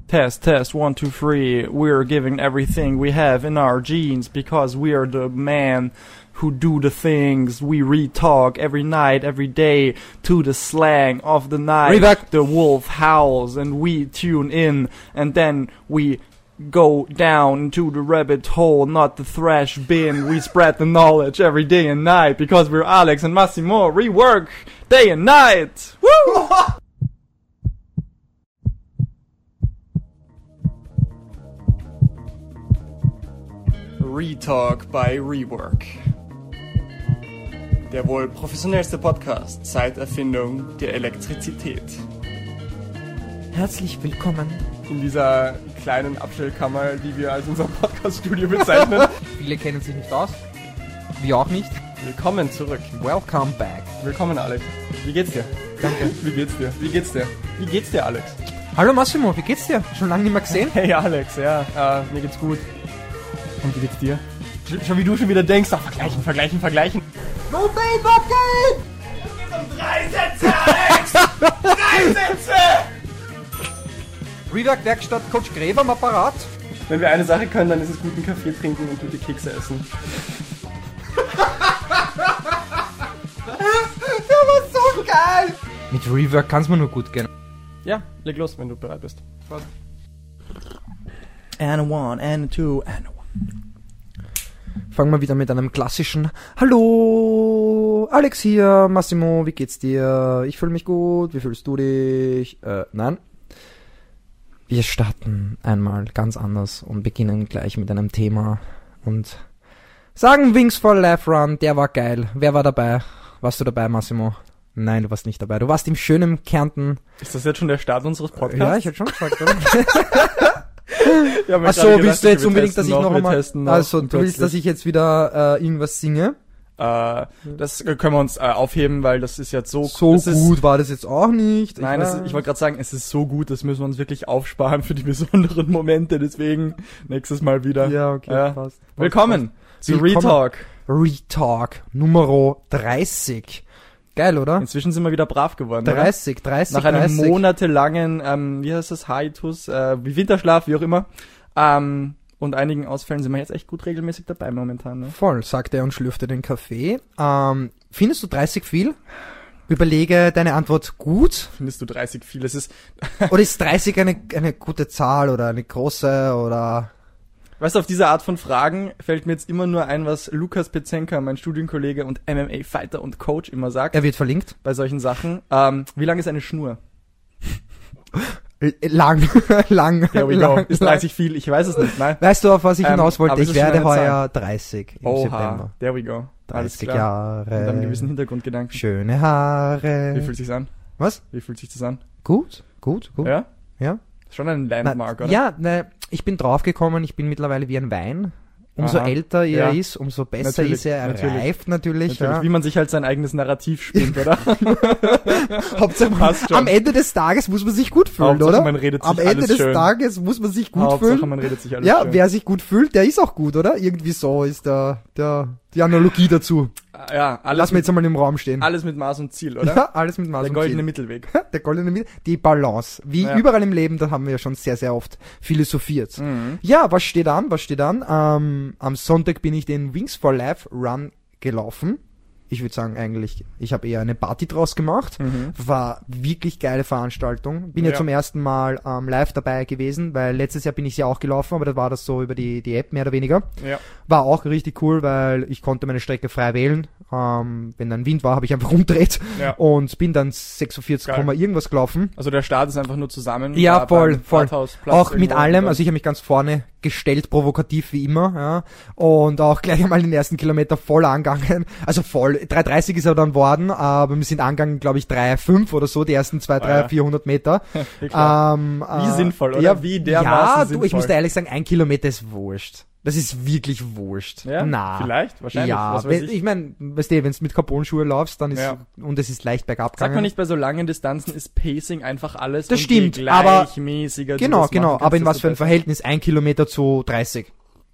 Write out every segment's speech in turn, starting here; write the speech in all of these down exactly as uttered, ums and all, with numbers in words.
Test, test, one, two, three. We're giving everything we have in our genes because we are the man who do the things. We re-talk every night, every day to the slang of the night. Reback. The wolf howls and we tune in and then we go down into the rabbit hole, not the thrash bin. We spread the knowledge every day and night because we're Alex and Massimo. Rework day and night. Woo! Retalk by Rework. Der wohl professionellste Podcast seit Erfindung der Elektrizität. Herzlich willkommen in dieser kleinen Abstellkammer, die wir als unser Podcast-Studio bezeichnen. Viele kennen sich nicht aus. Wir auch nicht. Willkommen zurück. Welcome back. Willkommen, Alex. Wie geht's dir? Danke. Wie geht's dir? Wie geht's dir? Wie geht's dir, Alex? Hallo Massimo, wie geht's dir? Schon lange nicht mehr gesehen? Hey Alex, ja, äh, mir geht's gut. Und wie geht's dir? Schon wie du schon wieder denkst, ach, vergleichen, vergleichen, vergleichen. No pain, no gain! Drei Sätze, Alex! Drei Sätze! Rework Werkstatt Coach Gräber am Apparat. Wenn wir eine Sache können, dann ist es guten Kaffee trinken und gute Kekse essen. Der war so geil! Mit Rework kann's mir nur gut gehen. Ja, leg los, wenn du bereit bist. Was? And a one, and a two, and a one. Fangen wir wieder mit einem klassischen Hallo, Alex hier, Massimo, wie geht's dir? Ich fühle mich gut, wie fühlst du dich? Äh, nein. Wir starten einmal ganz anders und beginnen gleich mit einem Thema und sagen Wings for Life Run, der war geil. Wer war dabei? Warst du dabei, Massimo? Nein, du warst nicht dabei. Du warst im schönen Kärnten. Ist das jetzt schon der Start unseres Podcasts? Ja, ich hätte schon gesagt, oder? Ja, Achso, willst du jetzt unbedingt, dass ich noch einmal... noch Also, du willst, dass ich jetzt wieder äh, irgendwas singe? Äh, das können wir uns äh, aufheben, weil das ist jetzt so... So das gut ist, war das jetzt auch nicht. Nein, ich, das ist, ich wollte gerade sagen, es ist so gut, das müssen wir uns wirklich aufsparen für die besonderen Momente, deswegen nächstes Mal wieder. Ja, okay, ja. passt. Willkommen zu Willkommen. Retalk. Retalk Nummer dreißig. Geil, oder? Inzwischen sind wir wieder brav geworden, dreißig, dreißig, Nach einem dreißig. monatelangen, ähm, wie heißt das, Hiatus, äh, wie Winterschlaf, wie auch immer, ähm, und einigen Ausfällen sind wir jetzt echt gut regelmäßig dabei momentan. Ne? Voll, sagt er und schlürfte den Kaffee. Ähm, findest du dreißig viel? Überlege deine Antwort gut. Findest du dreißig viel? Es ist... Oder ist dreißig eine, eine gute Zahl oder eine große oder... Weißt du, auf diese Art von Fragen fällt mir jetzt immer nur ein, was Lukas Pezenka, mein Studienkollege und M M A-Fighter und Coach immer sagt. Er wird verlinkt. Bei solchen Sachen. Ähm, wie lang ist eine Schnur? Lang, lang, There we lang. go. Ist dreißig viel? Ich weiß es nicht, nein. Weißt du, auf was ich Ähm, hinaus wollte? aber es Ich ist schon werde eine heuer dreißig im Oha, September. there we go. Alles dreißig klar. Jahre. Mit einem gewissen Hintergrundgedanken. Schöne Haare. Wie fühlt sich's an? Was? Wie fühlt sich das an? Gut, gut, gut. Ja? Ja. Schon ein Landmark, Na, oder? ja, ne, ich bin draufgekommen, ich bin mittlerweile wie ein Wein. Umso Aha. älter er Ja. ist, umso besser Natürlich, ist er. Er natürlich. reift natürlich. Natürlich, Ja. wie man sich halt sein eigenes Narrativ spinnt, oder? Hauptsache, Passt schon. am Ende des Tages muss man sich gut fühlen, Hauptsache, oder? man redet sich am Ende alles des schön. Tages muss man sich gut Hauptsache, fühlen. man redet sich alles Ja, schön. wer sich gut fühlt, der ist auch gut, oder? Irgendwie so ist der, der, die Analogie dazu. Ja, alles Lass mir mit, jetzt einmal im Raum stehen. alles mit Maß und Ziel, oder? Ja, alles mit Maß Der und goldene Ziel. Mittelweg. Der goldene Mittel, die Balance. Wie Ja. überall im Leben, da haben wir ja schon sehr, sehr oft philosophiert. Mhm. Ja, was steht an? Was steht an? Ähm, am Sonntag bin ich den Wings for Life Run gelaufen. Ich würde sagen eigentlich, ich habe eher eine Party draus gemacht. Mhm. War wirklich geile Veranstaltung. Bin ja, Ja. zum ersten Mal ähm, live dabei gewesen, weil letztes Jahr bin ich ja auch gelaufen, aber da war das so über die, die App mehr oder weniger. Ja. War auch richtig cool, weil ich konnte meine Strecke frei wählen. Ähm, wenn dann Wind war, habe ich einfach rumgedreht Ja. und bin dann sechsundvierzig, Geil. irgendwas gelaufen. Also der Start ist einfach nur zusammen. Ja, da voll, beim voll. Rathausplatz Auch mit irgendwo allem, und also ich habe mich ganz vorne gestellt, provokativ wie immer, ja. Und auch gleich einmal den ersten Kilometer voll angegangen. Also voll, drei dreißig ist er dann worden, aber wir sind angegangen, glaube ich, drei fünf oder so, die ersten zwei, drei, ja. vierhundert Meter. Ja, klar. Ähm, Wie äh, sinnvoll, oder? Ja, Wie dermaßen ja, du, sinnvoll. ich muss dir ehrlich sagen, ein Kilometer ist wurscht. Das ist wirklich wurscht. Ja, Na. vielleicht, wahrscheinlich, Ja, was weiß wenn, ich. ich meine, weißt du, wenn du mit Carbon-Schuhe laufst, dann ist, Ja. und es ist leicht bergab Sagt man gegangen. nicht, bei so langen Distanzen ist Pacing einfach alles Das und stimmt, je aber- gleichmäßiger du Genau, das genau, machen aber in kannst, was für ein desto besser. Verhältnis? Ein Kilometer zu dreißig.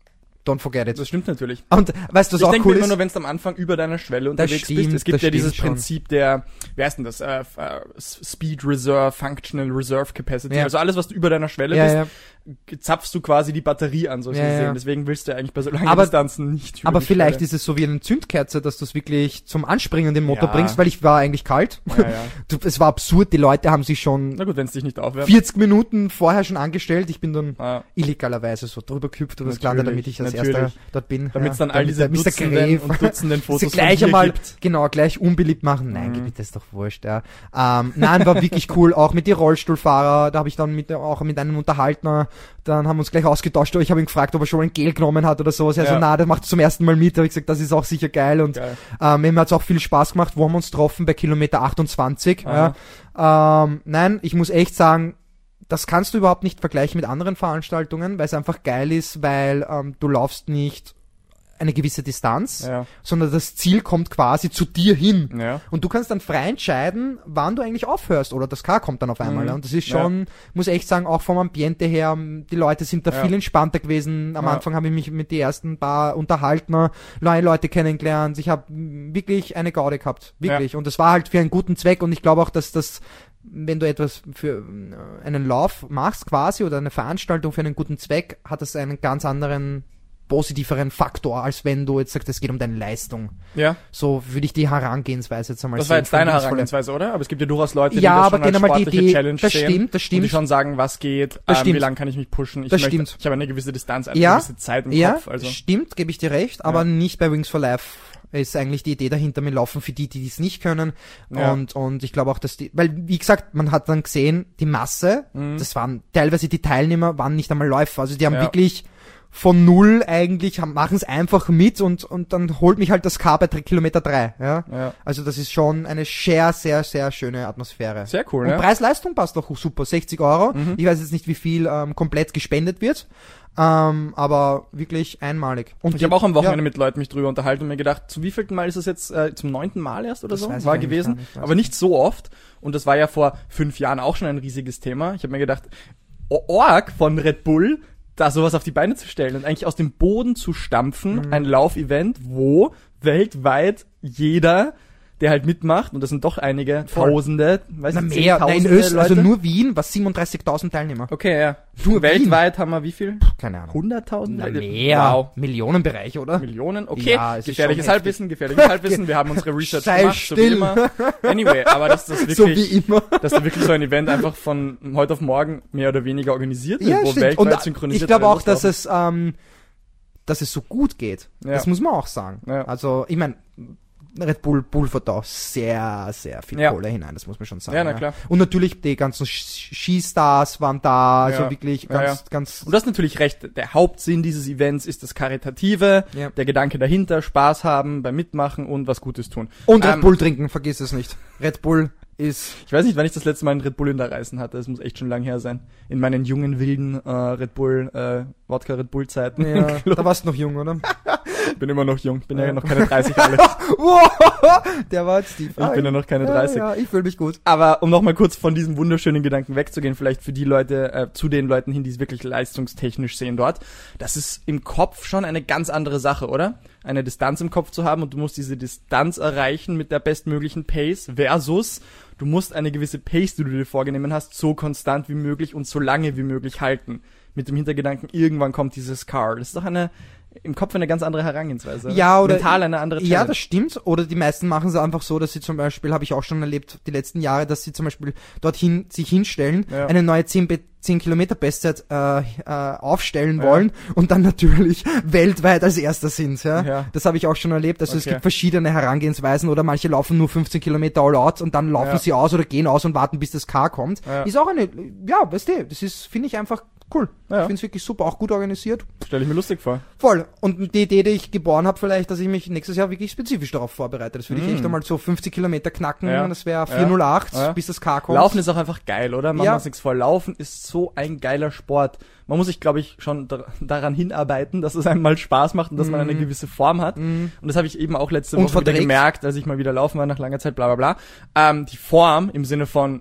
don't forget it. Das stimmt natürlich. Und weißt du, was ich auch denke cool immer ist? nur, wenn du am Anfang über deiner Schwelle unterwegs stimmt, bist. Es gibt das ja dieses stimmt schon. Prinzip der, wie heißt denn das, äh, äh, Speed Reserve, Functional Reserve Capacity. Ja. Also alles, was du über deiner Schwelle Ja, bist, zapfst du quasi die Batterie an, so Ja, gesehen. ja. Deswegen willst du ja eigentlich bei so langen Aber- Distanzen nicht über Aber die vielleicht Schwelle. ist es so wie eine Zündkerze, dass du es wirklich zum Anspringen den Motor Ja. bringst, weil ich war eigentlich kalt. Ja, ja. Du, es war absurd, die Leute haben sich schon Na gut, wenn es dich nicht aufwärmt. vierzig Minuten vorher schon angestellt. Ich bin dann Ah, illegalerweise so drüber gehüpft über das Natürlich, Lande, damit ich als natürlich. erster dort bin. Damit es dann all diese der Mister Dutzenden Grave- und Dutzenden Fotos sie gleich von dir einmal, gibt. genau, gleich unbeliebt machen. Nein, Mhm. gib mir das doch wurscht, ja. Ähm, nein, war wirklich cool, auch mit den Rollstuhlfahrer, da habe ich dann mit, auch mit einem unterhalten, dann haben wir uns gleich ausgetauscht, ich habe ihn gefragt, ob er schon ein Gel genommen hat oder sowas. Er Ja. so, na, der macht zum ersten Mal mit, da habe ich gesagt, das ist auch sicher geil und Geil. ähm, mir hat es auch viel Spaß gemacht, wo haben wir uns getroffen, bei Kilometer achtundzwanzig. Ja. Ähm, nein, ich muss echt sagen, das kannst du überhaupt nicht vergleichen mit anderen Veranstaltungen, weil es einfach geil ist, weil ähm, du laufst nicht eine gewisse Distanz, Ja. sondern das Ziel kommt quasi zu dir hin. Ja. Und du kannst dann frei entscheiden, wann du eigentlich aufhörst oder das Car kommt dann auf einmal. Mhm. Ja. Und das ist schon, muss echt sagen, auch vom Ambiente her, die Leute sind da Ja. viel entspannter gewesen. Am Ja. Anfang habe ich mich mit den ersten paar unterhalten, neue Leute kennengelernt. Ich habe wirklich eine Gaude gehabt, wirklich. Und das war halt für einen guten Zweck und ich glaube auch, dass das, wenn du etwas für äh, einen Lauf machst quasi oder eine Veranstaltung für einen guten Zweck, hat das einen ganz anderen positiveren Faktor, als wenn du jetzt sagst, es geht um deine Leistung. Ja. So würde ich die Herangehensweise jetzt einmal Das war sehen, jetzt deine verdienstvolle- Herangehensweise, oder? Aber es gibt ja durchaus Leute, die Ja, das aber schon als generell die sportliche Idee- Challenge das sehen. stimmt, das Und stimmt. die schon sagen, was geht, Das ähm, wie stimmt. lange kann ich mich pushen. Ich Das möchte, stimmt. ich habe eine gewisse Distanz, eine Ja, gewisse Zeit im ja, Kopf. Also. stimmt, gebe ich dir recht, aber Ja. nicht bei Wings for Life ist eigentlich die Idee dahinter mit Laufen für die, die es nicht können. Ja. Und, und ich glaube auch, dass die, weil, wie gesagt, man hat dann gesehen, die Masse, Mhm. das waren teilweise die Teilnehmer, waren nicht einmal Läufer. Also die haben Ja. wirklich von null eigentlich, machen es einfach mit und, und dann holt mich halt das Car bei drei, Kilometer drei, ja. Ja. Also das ist schon eine sehr, sehr, sehr schöne Atmosphäre. Sehr cool, Und ja. Preis-Leistung passt auch super, sechzig Euro. Mhm. Ich weiß jetzt nicht, wie viel ähm, komplett gespendet wird, ähm, aber wirklich einmalig. Und Ich habe auch am Wochenende ja, mit Leuten mich drüber unterhalten und mir gedacht, zum wievielten Mal ist es jetzt, äh, zum neunten Mal erst oder Das so, weiß ich war eigentlich gewesen, gar nicht, weiß aber ich nicht so oft. Und das war ja vor fünf Jahren auch schon ein riesiges Thema. Ich habe mir gedacht, o- Org von Red Bull, da sowas auf die Beine zu stellen und eigentlich aus dem Boden zu stampfen, Mhm. ein Laufevent, wo weltweit jeder, der halt mitmacht, und das sind doch einige, Voll. Tausende, weiß na ich, mehr, na, in Zehntausende Österreich, also Leute. nur Wien, was siebenunddreißigtausend Teilnehmer. Okay, ja. Nur Weltweit haben wir wie viel? Keine Ahnung. hunderttausend? Na, mehr. Wow. Millionenbereich, oder? Millionen? Okay, Ja, es ist gefährliches schon Halbwissen, gefährliches Halbwissen. Wir haben unsere Research Sei gemacht, so wie still. immer. Anyway, aber dass das So wirklich, wie immer. dass da wirklich so ein Event einfach von heute auf morgen mehr oder weniger organisiert wird, Ja, wo stimmt. weltweit Und äh, synchronisiert ich glaube auch, wird, dass es, ähm, dass es so gut geht. Ja. Das muss man auch sagen. Ja. Also, ich meine, Red Bull pulvert da sehr, sehr viel Ja. Kohle hinein, das muss man schon sagen. Ja, na klar. Und natürlich die ganzen Sch- Skistars waren da, also Ja. wirklich Ja, ganz, ja. ganz, Und du hast natürlich recht, der Hauptsinn dieses Events ist das Karitative, Ja. der Gedanke dahinter, Spaß haben beim Mitmachen und was Gutes tun. und Red Ähm, Bull trinken, vergiss es nicht. Red Bull ist, Ich weiß nicht, wann ich das letzte Mal einen Red Bull in der Reisen hatte, das muss echt schon lang her sein. In meinen jungen, wilden äh, Red Bull, äh, Wodka Red Bull Zeiten. ja, da warst du noch jung, oder? Ich bin immer noch jung, bin ja, Ja. noch keine dreißig alle. Wow, der war jetzt tief. Ich bin ja noch keine dreißig. Ja, ja, ich fühle mich gut. Aber um nochmal kurz von diesem wunderschönen Gedanken wegzugehen, vielleicht für die Leute, äh, zu den Leuten hin, die es wirklich leistungstechnisch sehen dort, das ist im Kopf schon eine ganz andere Sache, oder? Eine Distanz im Kopf zu haben und du musst diese Distanz erreichen mit der bestmöglichen Pace versus du musst eine gewisse Pace, die du dir vorgenommen hast, so konstant wie möglich und so lange wie möglich halten. Mit dem Hintergedanken, irgendwann kommt dieses Car. Das ist doch eine, im Kopf eine ganz andere Herangehensweise. Ja, oder- Mental eine andere Challenge. Ja, das stimmt. Oder die meisten machen es einfach so, dass sie zum Beispiel, habe ich auch schon erlebt, die letzten Jahre, dass sie zum Beispiel dorthin sich hinstellen, Ja. eine neue zehn Kilometer Bestzeit äh, äh, aufstellen Ja. wollen und dann natürlich weltweit als Erster sind. Ja? Ja. Das habe ich auch schon erlebt. Also es Okay. gibt verschiedene Herangehensweisen oder manche laufen nur fünfzehn Kilometer all out und dann laufen Ja. sie aus oder gehen aus und warten, bis das Car kommt. Ja. Ist auch eine, ja, weißt du, das ist, finde ich einfach cool. Ja. Ich finde es wirklich super, auch gut organisiert. Stelle ich mir lustig vor. Voll. Und die Idee, die ich geboren habe, vielleicht, dass ich mich nächstes Jahr wirklich spezifisch darauf vorbereite. Das würde ich Mm. echt einmal so fünfzig Kilometer knacken. Ja. Das wäre vier null acht, Ja. bis das Car kommt. Laufen ist auch einfach geil, oder? Machen Ja. wir uns nichts vor. Laufen ist so ein geiler Sport. Man muss sich, glaube ich, schon dar- daran hinarbeiten, dass es einem mal Spaß macht und dass man eine Mhm. gewisse Form hat. Mhm. Und das habe ich eben auch letzte Und Woche wieder verträgt. gemerkt, als ich mal wieder laufen war nach langer Zeit, bla bla bla. Ähm, die Form im Sinne von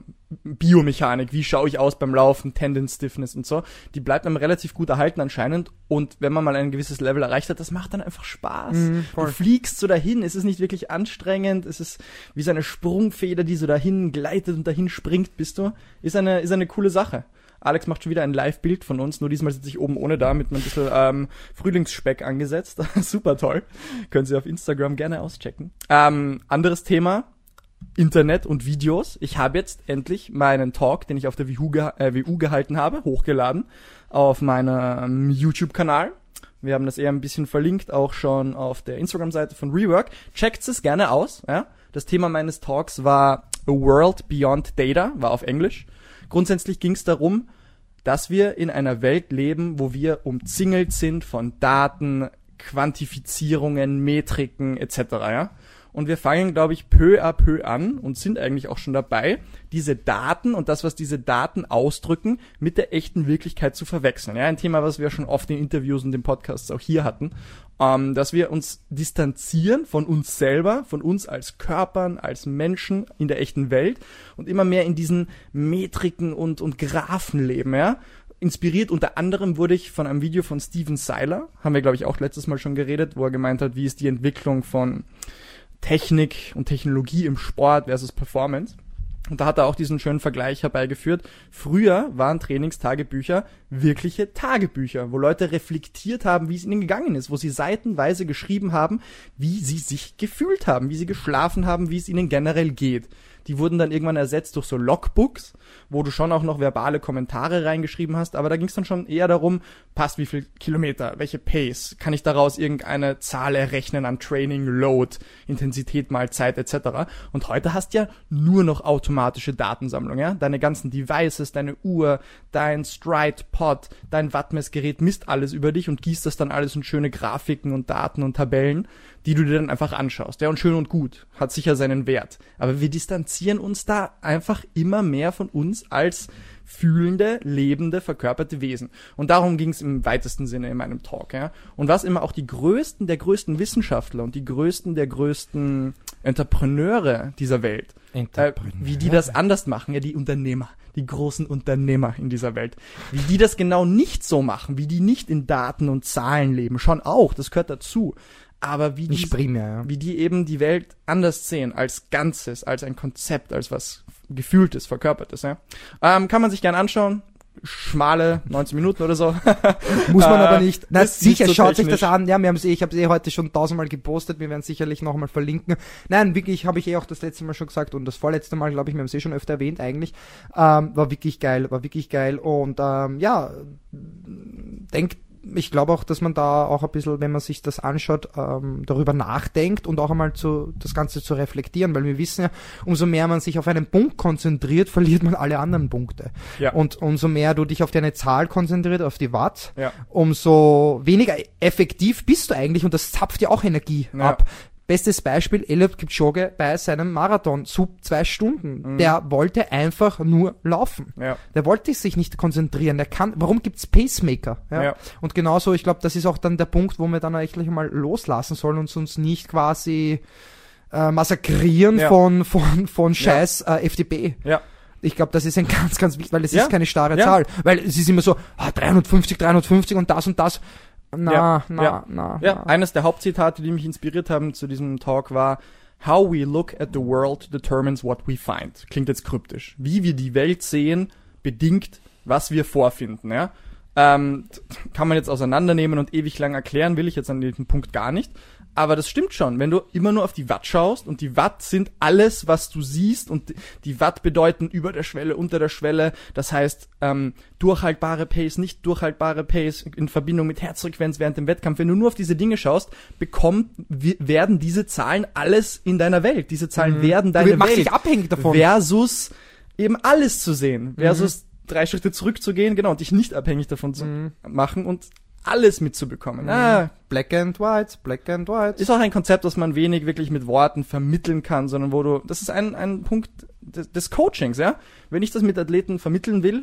Biomechanik, wie schaue ich aus beim Laufen, Tendon Stiffness und so, die bleibt einem relativ gut erhalten anscheinend und wenn man mal ein gewisses Level erreicht hat, das macht dann einfach Spaß. Mhm, du fliegst so dahin, es ist nicht wirklich anstrengend, es ist wie so eine Sprungfeder, die so dahin gleitet und dahin springt, bist du, ist eine, ist eine coole Sache. Alex macht schon wieder ein Live-Bild von uns, nur diesmal sitze ich oben ohne da mit ein bisschen ähm, Frühlingsspeck angesetzt. Super toll. Können Sie auf Instagram gerne auschecken. Ähm, anderes Thema, Internet und Videos. Ich habe jetzt endlich meinen Talk, den ich auf der W U, geha- äh, W U gehalten habe, hochgeladen auf meinem YouTube-Kanal. Wir haben das eher ein bisschen verlinkt, auch schon auf der Instagram-Seite von Rework. Checkt es gerne aus. Ja? Das Thema meines Talks war A World Beyond Data, war auf Englisch. Grundsätzlich ging es darum, dass wir in einer Welt leben, wo wir umzingelt sind von Daten, Quantifizierungen, Metriken et cetera. Ja? Und wir fangen, glaube ich, peu à peu an und sind eigentlich auch schon dabei, diese Daten und das, was diese Daten ausdrücken, mit der echten Wirklichkeit zu verwechseln. Ja, ein Thema, was wir schon oft in Interviews und in Podcasts auch hier hatten, ähm, dass wir uns distanzieren von uns selber, von uns als Körpern, als Menschen in der echten Welt und immer mehr in diesen Metriken und, und Graphen leben, ja. Inspiriert unter anderem wurde ich von einem Video von Steven Seiler, haben wir, glaube ich, auch letztes Mal schon geredet, wo er gemeint hat, wie ist die Entwicklung von Technik und Technologie im Sport versus Performance. Und da hat er auch diesen schönen Vergleich herbeigeführt. Früher waren Trainingstagebücher wirkliche Tagebücher, wo Leute reflektiert haben, wie es ihnen gegangen ist, wo sie seitenweise geschrieben haben, wie sie sich gefühlt haben, wie sie geschlafen haben, wie es ihnen generell geht. Die wurden dann irgendwann ersetzt durch so Logbooks, wo du schon auch noch verbale Kommentare reingeschrieben hast, aber da ging es dann schon eher darum, passt wie viel Kilometer, welche Pace, kann ich daraus irgendeine Zahl errechnen an Training, Load, Intensität mal Zeit et cetera. Und heute hast du ja nur noch automatische Datensammlung, ja? Deine ganzen Devices, deine Uhr, dein Stride-Pod, dein Wattmessgerät misst alles über dich und gießt das dann alles in schöne Grafiken und Daten und Tabellen, die du dir dann einfach anschaust. Ja, und schön und gut, hat sicher seinen Wert. Aber wir distanzieren uns da einfach immer mehr von uns als fühlende, lebende, verkörperte Wesen. Und darum ging es im weitesten Sinne in meinem Talk. Ja. Und was immer auch die größten der größten Wissenschaftler und die größten der größten Entrepreneure dieser Welt, äh, wie die das anders machen, ja, die Unternehmer, die großen Unternehmer in dieser Welt, wie die das genau nicht so machen, wie die nicht in Daten und Zahlen leben, schon auch, das gehört dazu. Aber wie die, Nicht primär, ja. wie die eben die Welt anders sehen, als Ganzes, als ein Konzept, als was Gefühltes, Verkörpertes. Ja? Ähm, kann man sich gern anschauen. Schmale neunzehn Minuten oder so. Muss man aber nicht. Na, sicher, nicht so schaut technisch. sich das an. Ja, wir haben es eh, ich habe es eh heute schon tausendmal gepostet. Wir werden es sicherlich nochmal verlinken. Nein, wirklich, habe ich eh auch das letzte Mal schon gesagt und das vorletzte Mal, glaube ich, wir haben es eh schon öfter erwähnt eigentlich. Ähm, war wirklich geil, war wirklich geil. Und ähm, ja, denkt, ich glaube auch, dass man da auch ein bisschen, wenn man sich das anschaut, ähm, darüber nachdenkt und auch einmal zu, das Ganze zu reflektieren, weil wir wissen ja, umso mehr man sich auf einen Punkt konzentriert, verliert man alle anderen Punkte. Ja. Und umso mehr du dich auf deine Zahl konzentriert, auf die Watt, Ja. umso weniger effektiv bist du eigentlich und das zapft ja auch Energie Ja. ab. Bestes Beispiel, Eliud Kipchoge bei seinem Marathon, sub zwei Stunden. Mhm. Der wollte einfach nur laufen. Ja. Der wollte sich nicht konzentrieren. Der kann, warum gibt's Pacemaker? Ja? Ja. Und genauso, ich glaube, das ist auch dann der Punkt, wo wir dann eigentlich mal loslassen sollen und uns nicht quasi äh, massakrieren Ja. von, von, von scheiß äh, F D P. Ja. Ich glaube, das ist ein ganz, ganz wichtig, weil es Ja. ist keine starre Ja. Zahl. Weil es ist immer so, ah, dreihundertfünfzig, dreihundertfünfzig und das und das. Na, Ja, na, ja. na, Ja, na. eines der Hauptzitate, die mich inspiriert haben zu diesem Talk war, How we look at the world determines what we find. Klingt jetzt kryptisch. Wie wir die Welt sehen, bedingt, was wir vorfinden, ja. Ähm, kann man jetzt auseinandernehmen und ewig lang erklären, will ich jetzt an diesem Punkt gar nicht. Aber das stimmt schon, wenn du immer nur auf die Watt schaust und die Watt sind alles, was du siehst und die Watt bedeuten über der Schwelle, unter der Schwelle, das heißt ähm, durchhaltbare Pace, nicht durchhaltbare Pace in Verbindung mit Herzfrequenz während dem Wettkampf. Wenn du nur auf diese Dinge schaust, bekommt, w- werden diese Zahlen alles in deiner Welt. Diese Zahlen Mhm. werden Du deine machst Welt. dich abhängig davon. Versus eben alles zu sehen. Versus drei Schritte zurückzugehen, genau, und dich nicht abhängig davon zu Mhm. machen und alles mitzubekommen. Ah, Black and White, Black and White. ist auch ein Konzept, das man wenig wirklich mit Worten vermitteln kann, sondern wo du, das ist ein, ein Punkt des, des Coachings, ja. Wenn ich das mit Athleten vermitteln will,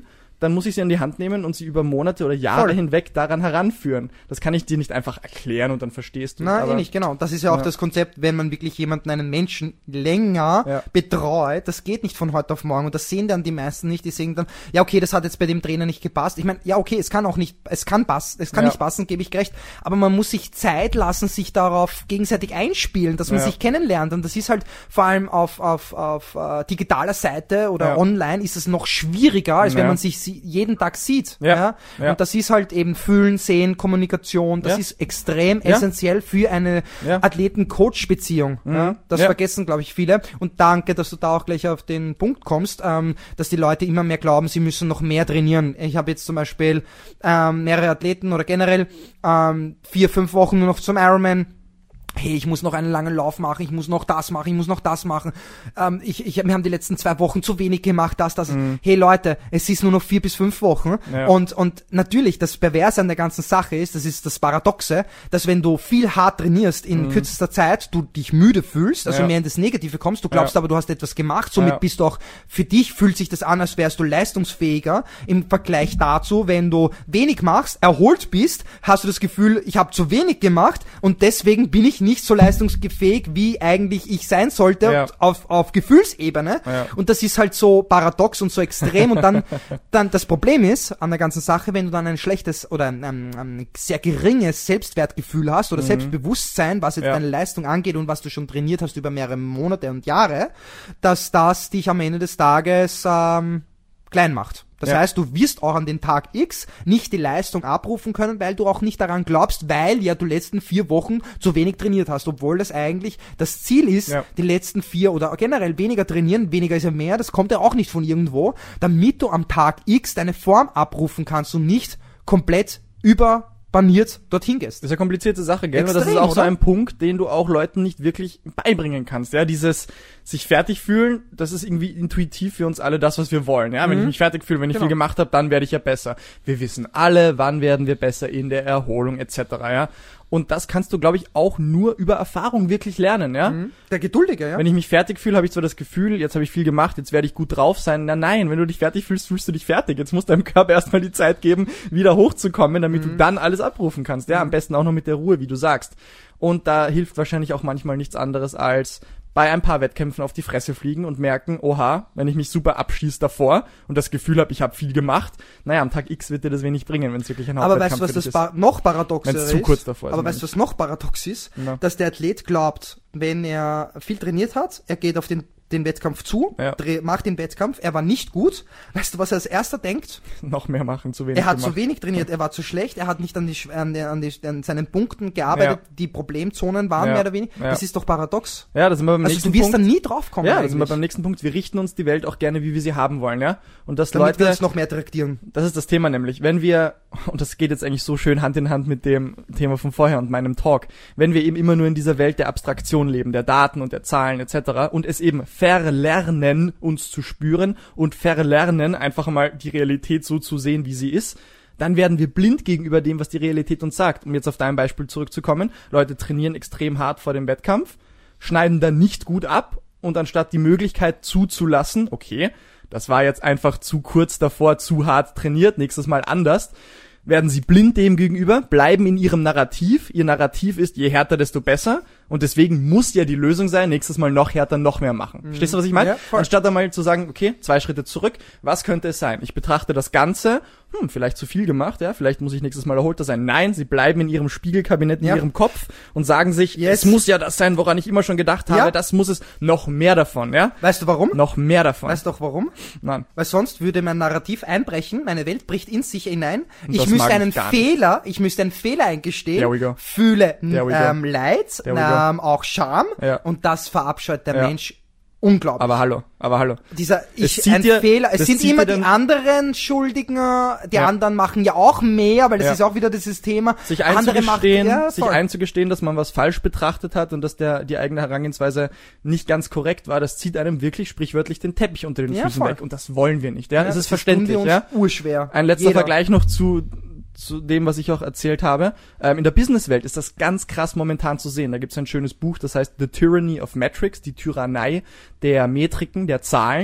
dann muss ich sie in die Hand nehmen und sie über Monate oder Jahre Voll. hinweg daran heranführen. Das kann ich dir nicht einfach erklären und dann verstehst du. Nein, aber, eh nicht, genau. Das ist ja auch Ja. das Konzept, wenn man wirklich jemanden, einen Menschen länger Ja. betreut, das geht nicht von heute auf morgen und das sehen dann die meisten nicht, die sehen dann, ja okay, das hat jetzt bei dem Trainer nicht gepasst. Ich meine, ja okay, es kann auch nicht, es kann passen, es kann Ja. nicht passen, gebe ich recht, aber man muss sich Zeit lassen, sich darauf gegenseitig einspielen, dass man Ja. sich kennenlernt und das ist halt vor allem auf, auf, auf uh, digitaler Seite oder Ja. online ist es noch schwieriger, als wenn Ja. man sich sie- jeden Tag sieht. Ja. Ja? Ja. Und das ist halt eben Fühlen, Sehen, Kommunikation, das Ja. ist extrem Ja. essentiell für eine Ja. Athleten-Coach-Beziehung. Mhm. Ja? Das Ja. vergessen, glaube ich, viele. Und danke, dass du da auch gleich auf den Punkt kommst, ähm, dass die Leute immer mehr glauben, sie müssen noch mehr trainieren. Ich habe jetzt zum Beispiel ähm, mehrere Athleten oder generell ähm, vier, fünf Wochen nur noch zum Ironman. Hey, ich muss noch einen langen Lauf machen, ich muss noch das machen, ich muss noch das machen. Ähm, ich, ich, wir haben die letzten zwei Wochen zu wenig gemacht, das, das. Mhm. Hey Leute, es ist nur noch vier bis fünf Wochen. Ja. Und, und natürlich, das Perverse an der ganzen Sache ist, das ist das Paradoxe, dass wenn du viel hart trainierst in kürzester Zeit, du dich müde fühlst, also Ja. mehr in das Negative kommst, du glaubst Ja. aber, du hast etwas gemacht, somit Ja. bist du auch, für dich fühlt sich das an, als wärst du leistungsfähiger im Vergleich dazu, wenn du wenig machst, erholt bist, hast du das Gefühl, ich habe zu wenig gemacht und deswegen bin ich nicht so leistungsfähig, wie eigentlich ich sein sollte, Ja. auf, auf Gefühlsebene. Ja. Und das ist halt so paradox und so extrem. Und dann, dann das Problem ist an der ganzen Sache, wenn du dann ein schlechtes oder ein, ein, ein sehr geringes Selbstwertgefühl hast oder Selbstbewusstsein, was jetzt Ja. deine Leistung angeht und was du schon trainiert hast über mehrere Monate und Jahre, dass das dich am Ende des Tages ähm, klein macht. Das Ja. heißt, du wirst auch an den Tag X nicht die Leistung abrufen können, weil du auch nicht daran glaubst, weil ja du letzten vier Wochen zu wenig trainiert hast, obwohl das eigentlich das Ziel ist, Ja. die letzten vier oder generell weniger trainieren, weniger ist ja mehr, das kommt ja auch nicht von irgendwo, damit du am Tag X deine Form abrufen kannst und nicht komplett überbaniert dorthin gehst. Das ist eine komplizierte Sache, gell? Extrem, Aber das ist auch so oder? ein Punkt, den du auch Leuten nicht wirklich beibringen kannst. Ja, dieses sich fertig fühlen, das ist irgendwie intuitiv für uns alle das, was wir wollen. Ja, wenn ich mich fertig fühle, wenn ich Genau. viel gemacht habe, dann werde ich ja besser. Wir wissen alle, wann werden wir besser in der Erholung et cetera. Ja, und das kannst du, glaube ich, auch nur über Erfahrung wirklich lernen. Ja. Der Geduldige, ja? Wenn ich mich fertig fühle, habe ich zwar das Gefühl, jetzt habe ich viel gemacht, jetzt werde ich gut drauf sein. Na nein, wenn du dich fertig fühlst, fühlst du dich fertig. Jetzt musst du deinem Körper erstmal die Zeit geben, wieder hochzukommen, damit du dann alles abrufen kannst. Ja, am besten auch noch mit der Ruhe, wie du sagst. Und da hilft wahrscheinlich auch manchmal nichts anderes als bei ein paar Wettkämpfen auf die Fresse fliegen und merken, oha, wenn ich mich super abschieße davor und das Gefühl habe, ich habe viel gemacht, naja, am Tag X wird dir das wenig bringen, wenn es wirklich ein Aber Hauptwettkampf weißt du, was für das dich ist. par- noch paradoxer Wenn's ist? zu kurz davor ist, Aber meine weißt du, was noch paradox ist? Ja. Dass der Athlet glaubt, wenn er viel trainiert hat, er geht auf den, den Wettkampf zu, Ja. dreh, macht den Wettkampf, er war nicht gut. Weißt du, was er als erster denkt? Noch mehr machen, zu wenig Er hat gemacht. zu wenig trainiert, er war zu schlecht, er hat nicht an, die, Sch- an, den- an, die, an seinen Punkten gearbeitet, Ja. die Problemzonen waren Ja. mehr oder weniger. Ja. Das ist doch paradox. Ja, da sind wir beim Also nächsten du wirst Punkt. dann nie draufkommen. Ja, da sind wir eigentlich. beim nächsten Punkt. Wir richten uns die Welt auch gerne, wie wir sie haben wollen, ja. Und das Damit wir Leute, uns noch mehr traktieren. das ist das Thema nämlich. Wenn wir, und das geht jetzt eigentlich so schön Hand in Hand mit dem Thema von vorher und meinem Talk, wenn wir eben immer nur in dieser Welt der Abstraktion leben, der Daten und der Zahlen et cetera und es eben verlernen, uns zu spüren und verlernen, einfach mal die Realität so zu sehen, wie sie ist, dann werden wir blind gegenüber dem, was die Realität uns sagt. Um jetzt auf dein Beispiel zurückzukommen, Leute trainieren extrem hart vor dem Wettkampf, schneiden dann nicht gut ab und anstatt die Möglichkeit zuzulassen, okay, das war jetzt einfach zu kurz davor, zu hart trainiert, nächstes Mal anders, werden sie blind dem gegenüber, bleiben in ihrem Narrativ. Ihr Narrativ ist, je härter, desto besser. Und deswegen muss ja die Lösung sein, nächstes Mal noch härter, noch mehr machen. Verstehst du, was ich meine? Ja, voll. Anstatt einmal zu sagen, okay, zwei Schritte zurück, was könnte es sein? Ich betrachte das Ganze, hm, vielleicht zu viel gemacht, ja, vielleicht muss ich nächstes Mal erholter sein. Nein, sie bleiben in ihrem Spiegelkabinett, in Ja. ihrem Kopf und sagen sich, Yes. es muss ja das sein, woran ich immer schon gedacht habe, Ja. das muss es, noch mehr davon, ja? Weißt du warum? Noch mehr davon. Weißt du auch warum? Nein. Weil sonst würde mein Narrativ einbrechen, meine Welt bricht in sich hinein. Und Ich das müsste mag ich einen gar nicht. Fehler, ich müsste einen Fehler eingestehen, There we go. fühle There we go. ähm, Leid, There we ähm, auch Scham Ja. und das verabscheut der Ja. Mensch unglaublich. Aber hallo, aber hallo. Dieser, ich, zieht ein dir- Fehler, es das sind zieht immer dir die dann- anderen Schuldigen, die Ja. anderen machen ja auch mehr, weil das Ja. ist auch wieder dieses Thema. Sich andere einzugestehen, machen, ja, sich voll. einzugestehen, dass man was falsch betrachtet hat und dass der die eigene Herangehensweise nicht ganz korrekt war, das zieht einem wirklich sprichwörtlich den Teppich unter den Ja, Füßen voll. weg und das wollen wir nicht. Ja, Ja, es ist das tun verständlich. wir uns Ja, urschwer. ein letzter Jeder. Vergleich noch zu zu dem, was ich auch erzählt habe. Ähm, in der Businesswelt ist das ganz krass momentan zu sehen. Da gibt es ein schönes Buch, das heißt The Tyranny of Metrics, die Tyrannei der Metriken, der Zahlen.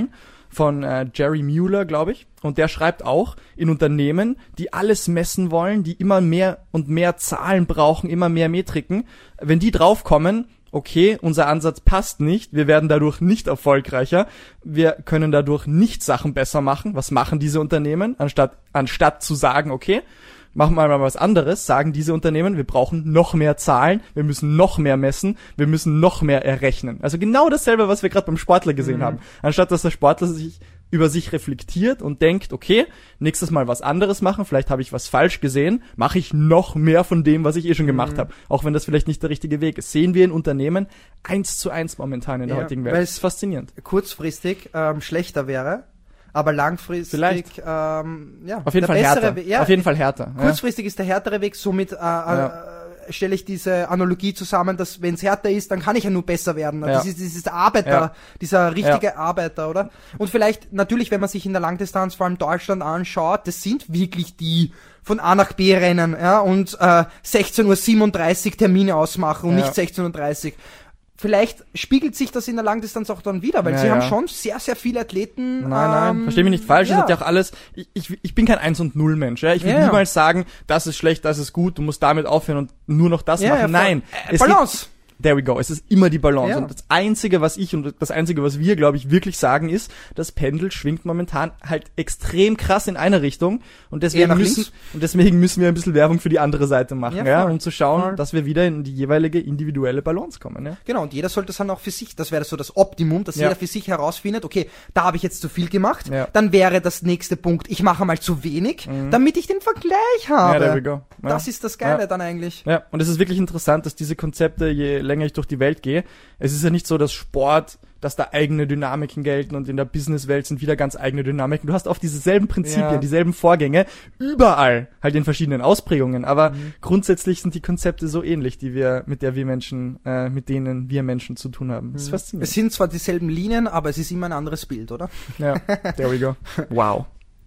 von äh, Jerry Mueller, glaube ich. Und der schreibt auch, in Unternehmen, die alles messen wollen, die immer mehr und mehr Zahlen brauchen, immer mehr Metriken, wenn die draufkommen, okay, unser Ansatz passt nicht, wir werden dadurch nicht erfolgreicher, wir können dadurch nicht Sachen besser machen. Was machen diese Unternehmen? Anstatt, anstatt zu sagen, okay, machen wir mal was anderes, sagen diese Unternehmen, wir brauchen noch mehr Zahlen, wir müssen noch mehr messen, wir müssen noch mehr errechnen. Also genau dasselbe, was wir gerade beim Sportler gesehen mhm. haben. Anstatt dass der Sportler sich über sich reflektiert und denkt, okay, nächstes Mal was anderes machen, vielleicht habe ich was falsch gesehen, mache ich noch mehr von dem, was ich eh schon gemacht mhm. habe. Auch wenn das vielleicht nicht der richtige Weg ist. Sehen wir in Unternehmen eins zu eins momentan in der ja, heutigen Welt. Das ist faszinierend. Kurzfristig ähm, schlechter wäre, aber langfristig vielleicht. Ähm, ja, auf jeden Fall härter. We- ja, auf jeden Fall härter. Kurzfristig ja. ist der härtere Weg, somit äh, ja. äh, stelle ich diese Analogie zusammen, dass wenn es härter ist, dann kann ich ja nur besser werden. Ja. Das ist dieses Arbeiter, ja. dieser richtige ja. Arbeiter, oder? Und vielleicht, natürlich, wenn man sich in der Langdistanz, vor allem Deutschland anschaut, das sind wirklich die von A nach B rennen, ja, und äh, sechzehn Uhr siebenunddreißig Termine ausmachen und ja. nicht sechzehn Uhr dreißig. Vielleicht spiegelt sich das in der Langdistanz auch dann wieder, weil ja, sie ja. haben schon sehr, sehr viele Athleten. Nein, nein, ähm, versteh mich nicht falsch, ja. das hat ja auch alles, ich, ich, ich bin kein Eins- und Null-Mensch, ja, ich will ja. niemals sagen, das ist schlecht, das ist gut, du musst damit aufhören und nur noch das ja, machen, ja, nein. Äh, Balance! Gibt, there we go, es ist immer die Balance ja. und das Einzige, was ich und das Einzige, was wir, glaube ich, wirklich sagen ist, das Pendel schwingt momentan halt extrem krass in eine Richtung und deswegen müssen, und deswegen müssen wir ein bisschen Werbung für die andere Seite machen, ja, ja um zu schauen, voll. dass wir wieder in die jeweilige individuelle Balance kommen, ja. Genau, und jeder sollte es dann auch für sich, das wäre so das Optimum, dass ja. jeder für sich herausfindet, okay, da habe ich jetzt zu viel gemacht, ja. dann wäre das nächste Punkt, ich mache mal zu wenig, mhm. damit ich den Vergleich habe. Ja, there we go. Ja. Das ist das Geile ja. dann eigentlich. Ja, und es ist wirklich interessant, dass diese Konzepte, je länger ich durch die Welt gehe, es ist ja nicht so, dass Sport, dass da eigene Dynamiken gelten und in der Businesswelt sind wieder ganz eigene Dynamiken. Du hast oft dieselben Prinzipien, ja. dieselben Vorgänge, überall, halt in verschiedenen Ausprägungen, aber mhm. grundsätzlich sind die Konzepte so ähnlich, die wir, mit der wir Menschen, äh, mit denen wir Menschen zu tun haben. Das ist faszinierend. Es sind zwar dieselben Linien, aber es ist immer ein anderes Bild, oder? Ja, there we go. Wow.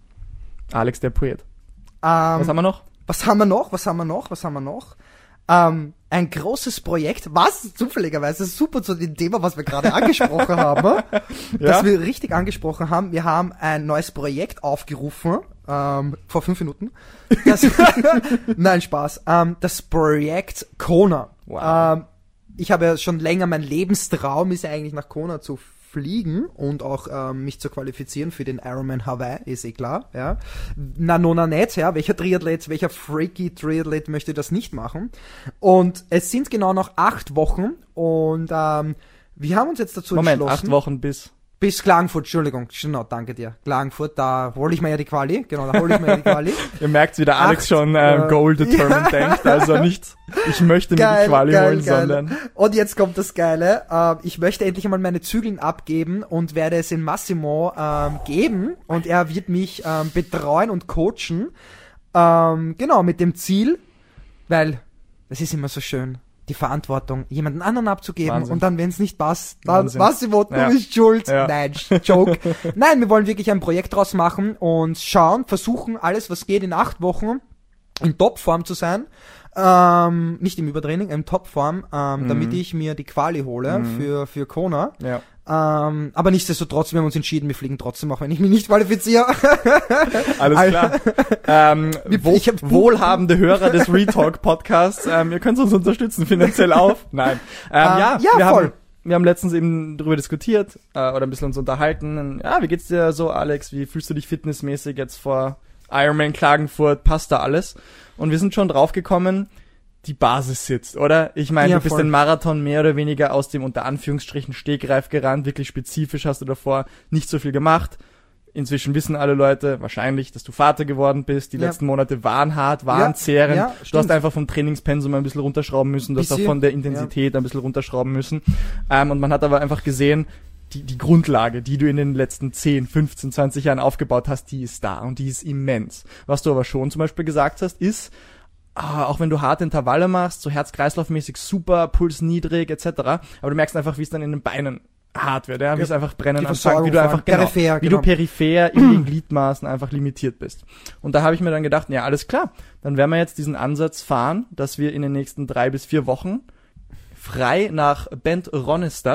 Alex, der Poet. Ähm, Was haben wir noch? Was haben wir noch? Was haben wir noch? Was haben wir noch? Ähm, ein großes Projekt, was zufälligerweise super zu dem Thema, was wir gerade angesprochen haben, ja? dass wir richtig angesprochen haben. Wir haben ein neues Projekt aufgerufen, ähm, vor fünf Minuten. Das, nein, Spaß. Ähm, das Projekt Kona. Wow. Ähm, ich habe ja schon länger, mein Lebenstraum ist ja eigentlich nach Kona zu fliegen und auch ähm, mich zu qualifizieren für den Ironman Hawaii, ist eh klar, ja. Na, nona nicht, ja. Welcher Triathlet, welcher freaky Triathlet möchte das nicht machen? Und es sind genau noch acht Wochen und ähm, wir haben uns jetzt dazu Moment, entschlossen. acht Wochen bis... Bis Klagenfurt, Entschuldigung, genau, danke dir. Klagenfurt, da hole ich mir ja die Quali, genau, da hole ich mir ja die Quali. Ihr merkt, wie der Alex Acht, schon ähm, äh, goal-determined ja. denkt, also nicht, ich möchte mir die Quali geil, holen, geil. sondern... Und jetzt kommt das Geile, äh, ich möchte endlich einmal meine Zügeln abgeben und werde es in Massimo ähm, geben und er wird mich ähm, betreuen und coachen, ähm, genau, mit dem Ziel, weil es ist immer so schön, die Verantwortung jemanden anderen abzugeben Wahnsinn. und dann, wenn es nicht passt, dann, Wahnsinn. Massimo, du Ja. bist schuld. Ja. Nein, Joke. Nein, wir wollen wirklich ein Projekt draus machen und schauen, versuchen, alles, was geht, in acht Wochen in Topform zu sein. Ähm, nicht im Übertraining, in Topform, ähm, Mhm. damit ich mir die Quali hole Mhm. für, für Kona. Ja. Ähm, aber nichtsdestotrotz, wir haben uns entschieden, wir fliegen trotzdem, auch wenn ich mich nicht qualifiziere. Alles klar. ähm, wo, Ich hab- wohlhabende Hörer des Retalk-Podcasts, ähm, ihr könnt uns unterstützen, finanziell auf. Nein. Ähm, Ähm, ja, ja, wir voll. haben wir haben letztens eben darüber diskutiert äh, oder ein bisschen uns unterhalten. Ja, wie geht's dir so, Alex? Wie fühlst du dich fitnessmäßig jetzt vor Ironman Klagenfurt? Passt da alles? Und wir sind schon draufgekommen, die Basis sitzt, oder? Ich meine, Ja, du bist voll. den Marathon mehr oder weniger aus dem unter Anführungsstrichen Stegreif gerannt. Wirklich spezifisch hast du davor nicht so viel gemacht. Inzwischen wissen alle Leute wahrscheinlich, dass du Vater geworden bist. Die Ja. letzten Monate waren hart, waren Ja, zehrend. ja, du stimmt. hast einfach vom Trainingspensum ein bisschen runterschrauben müssen. Du hast auch Bisschen, von der Intensität ein bisschen runterschrauben müssen. Ähm, und man hat aber einfach gesehen, die, die Grundlage, die du in den letzten zehn, fünfzehn, zwanzig Jahren aufgebaut hast, die ist da und die ist immens. Was du aber schon zum Beispiel gesagt hast, ist, ah, auch wenn du harte Intervalle machst, so Herz-Kreislauf-mäßig super, Puls niedrig et cetera, aber du merkst einfach, wie es dann in den Beinen hart wird, ja, wie Ja. es einfach brennen Die anfängt, Versorgung wie du einfach vor allem. genau, Peripher, wie genau. du peripher in den Gliedmaßen einfach limitiert bist. Und da habe ich mir dann gedacht, ja, alles klar, dann werden wir jetzt diesen Ansatz fahren, dass wir in den nächsten drei bis vier Wochen frei nach Bent Ronnestad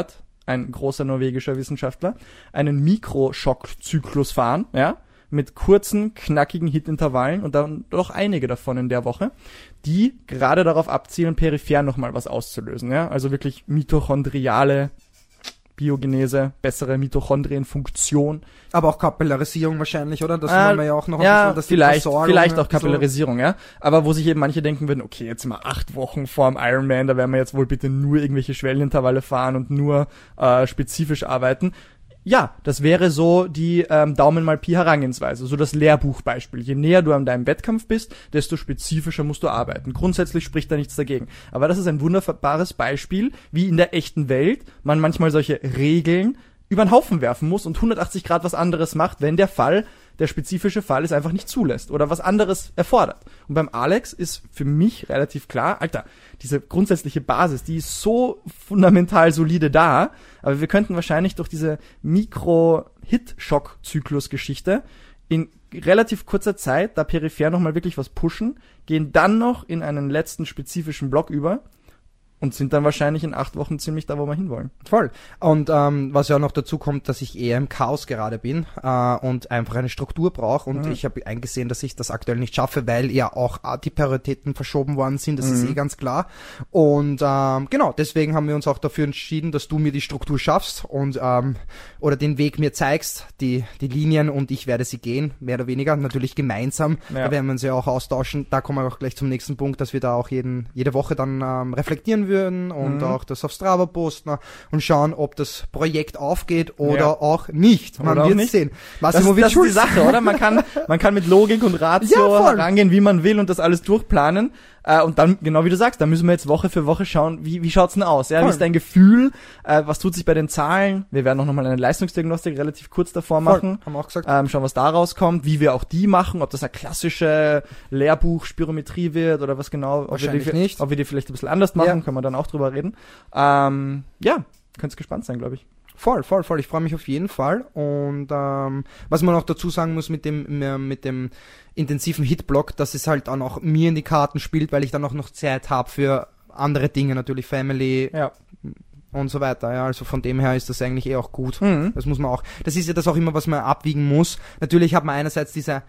ein großer norwegischer Wissenschaftler, einen Mikroschockzyklus fahren, ja, mit kurzen, knackigen Hit-Intervallen und dann doch einige davon in der Woche, die gerade darauf abzielen, peripher nochmal was auszulösen, ja, also wirklich mitochondriale Biogenese, bessere Mitochondrienfunktion. Aber auch Kapillarisierung wahrscheinlich, oder? Das Ah, wollen wir ja auch noch ein ja, bisschen, dass die vielleicht, Versorgung vielleicht auch ein bisschen- Kapillarisierung, ja. Aber wo sich eben manche denken würden, okay, jetzt mal acht Wochen vorm Ironman, da werden wir jetzt wohl bitte nur irgendwelche Schwellenintervalle fahren und nur äh, spezifisch arbeiten. Ja, das wäre so die ähm, Daumen mal Pi Herangehensweise, so das Lehrbuchbeispiel. Je näher du an deinem Wettkampf bist, desto spezifischer musst du arbeiten. Grundsätzlich spricht da nichts dagegen. Aber das ist ein wunderbares Beispiel, wie in der echten Welt man manchmal solche Regeln über den Haufen werfen muss und hundertachtzig Grad was anderes macht, wenn der Fall, der spezifische Fall es einfach nicht zulässt oder was anderes erfordert. Und beim Alex ist für mich relativ klar, Alter, diese grundsätzliche Basis, die ist so fundamental solide da, aber wir könnten wahrscheinlich durch diese Mikro-Hit-Schock-Zyklus-Geschichte in relativ kurzer Zeit da peripher nochmal wirklich was pushen, gehen dann noch in einen letzten spezifischen Block über und sind dann wahrscheinlich in acht Wochen ziemlich da, wo wir hinwollen. Voll. Und ähm, was ja noch dazu kommt, dass ich eher im Chaos gerade bin äh, und einfach eine Struktur brauche. Und Mhm. ich habe eingesehen, dass ich das aktuell nicht schaffe, weil ja auch äh, die Prioritäten verschoben worden sind. Das Mhm. ist eh ganz klar. Und ähm, genau, deswegen haben wir uns auch dafür entschieden, dass du mir die Struktur schaffst und ähm, oder den Weg mir zeigst, die die Linien, und ich werde sie gehen, mehr oder weniger. Natürlich gemeinsam. Ja. Da werden wir uns ja auch austauschen. Da kommen wir auch gleich zum nächsten Punkt, dass wir da auch jeden jede Woche dann ähm, reflektieren würden und Mhm. auch das auf Strava posten und schauen, ob das Projekt aufgeht oder Ja. auch nicht. Man Oder auch wird nicht. sehen. Das, Massimo ist- wird das ist die schuld Sache, oder? Man kann, man kann mit Logik und Ratio Ja, voll. herangehen, wie man will und das alles durchplanen. Äh, und dann, genau wie du sagst, da müssen wir jetzt Woche für Woche schauen, wie, wie schaut's denn aus? Ja, wie Voll. ist dein Gefühl? Äh, was tut sich bei den Zahlen? Wir werden auch nochmal eine Leistungsdiagnostik relativ kurz davor machen. Voll, haben wir auch gesagt. Ähm, schauen, was da rauskommt, wie wir auch die machen, ob das eine klassische Lehrbuch-Spirometrie wird oder was genau. Ob Wahrscheinlich wir die, nicht. Ob wir die vielleicht ein bisschen anders machen, Ja. können wir dann auch drüber reden. Ähm, ja, könnt's gespannt sein, glaube ich. Voll, voll, voll. Ich freue mich auf jeden Fall. Und ähm, was man auch dazu sagen muss mit dem äh, mit dem intensiven Hitblock, dass es halt dann auch mir in die Karten spielt, weil ich dann auch noch Zeit habe für andere Dinge, natürlich Family Ja. und so weiter. Ja, also von dem her ist das eigentlich eh auch gut. Mhm. Das muss man auch. Das ist ja das auch immer, was man abwiegen muss. Natürlich hat man einerseits diese,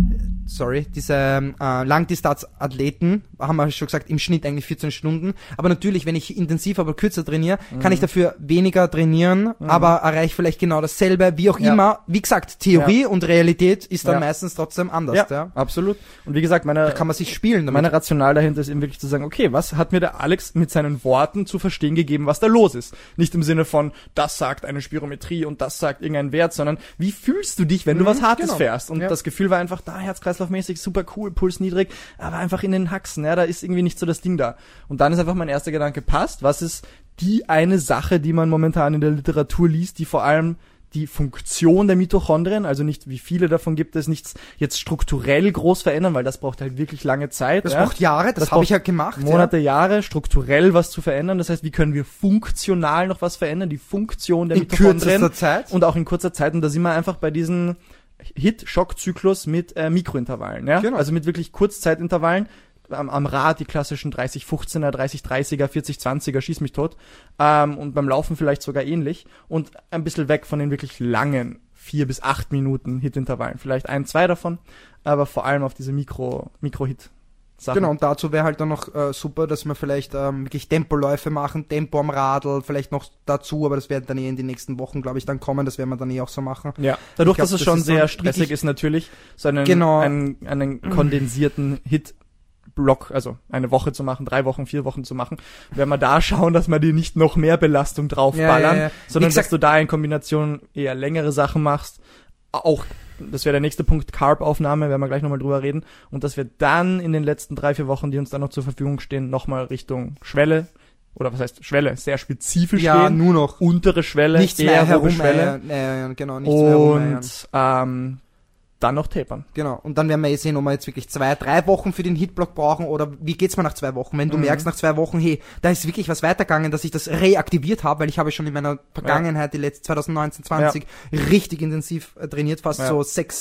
sorry, diese äh, Langdistanzathleten, haben wir schon gesagt, im Schnitt eigentlich vierzehn Stunden. Aber natürlich, wenn ich intensiv, aber kürzer trainiere, kann ich dafür weniger trainieren, aber erreiche vielleicht genau dasselbe, wie auch Ja. immer. Wie gesagt, Theorie und Realität ist dann Ja. meistens trotzdem anders. Ja, Ja. absolut. Und wie gesagt, meine, Da kann man sich spielen damit. meine Rational dahinter ist eben wirklich zu sagen, okay, was hat mir der Alex mit seinen Worten zu verstehen gegeben, was da los ist? Nicht im Sinne von, das sagt eine Spirometrie und das sagt irgendein Wert, sondern wie fühlst du dich, wenn du Mhm, was Hartes genau. fährst? Und Ja. das Gefühl war einfach, da Herz-Kreislauf-mäßig super cool, Puls niedrig, aber einfach in den Haxen, ja, da ist irgendwie nicht so das Ding da. Und dann ist einfach mein erster Gedanke, passt, was ist die eine Sache, die man momentan in der Literatur liest, die vor allem die Funktion der Mitochondrien, also nicht wie viele davon gibt es, nichts jetzt strukturell groß verändern, weil das braucht halt wirklich lange Zeit. das ja. braucht Jahre, das, Das habe braucht ich ja gemacht. Monate, Jahre, strukturell was zu verändern. Das heißt, wie können wir funktional noch was verändern? Die Funktion der In Mitochondrien. kürzester Zeit. Und auch in kurzer Zeit. Und da sind wir einfach bei diesen Hit-Schock-Zyklus mit äh, Mikrointervallen. Ja? Genau. Also mit wirklich Kurzzeitintervallen. Am, am Rad die klassischen dreißig fünfzehner, dreißig dreißiger, vierzig zwanziger, schieß mich tot. Ähm, und beim Laufen vielleicht sogar ähnlich. Und ein bisschen weg von den wirklich langen vier bis acht Minuten Hit-Intervallen. Vielleicht ein, zwei davon. Aber vor allem auf diese Mikro, Mikro-Hit. Sachen. Genau, und dazu wäre halt dann noch äh, super, dass wir vielleicht ähm, wirklich Tempoläufe machen, Tempo am Radl, vielleicht noch dazu, aber das wird dann eh in den nächsten Wochen, glaube ich, dann kommen, das werden wir dann eh auch so machen. Ja, dadurch, Ich glaub, dass es das schon ist sehr dann stressig wirklich- ist natürlich, so einen, Genau. einen, einen kondensierten Hit-Block, also eine Woche zu machen, drei Wochen, vier Wochen zu machen, werden wir da schauen, dass wir dir nicht noch mehr Belastung draufballern, Ja, ja, ja. sondern Wie gesagt- dass du da in Kombination eher längere Sachen machst, auch, das wäre der nächste Punkt, Carb-Aufnahme, werden wir gleich nochmal drüber reden, und dass wir dann in den letzten drei, vier Wochen, die uns dann noch zur Verfügung stehen, nochmal Richtung Schwelle, oder was heißt Schwelle, sehr spezifisch Ja, gehen, nur noch. untere Schwelle, Nichts eher mehr hohe herum, Schwelle, äh, äh, genau, nichts mehr herum. und ähm, dann noch tapern. Genau, und dann werden wir eh sehen, ob wir jetzt wirklich zwei, drei Wochen für den Hitblock brauchen oder wie geht's mir nach zwei Wochen. Wenn du Mhm. merkst nach zwei Wochen, hey, da ist wirklich was weitergegangen, dass ich das reaktiviert habe, weil ich habe schon in meiner Vergangenheit, die letzten zwanzig neunzehn, zwanzig, richtig intensiv äh, trainiert, fast Ja. so sechs,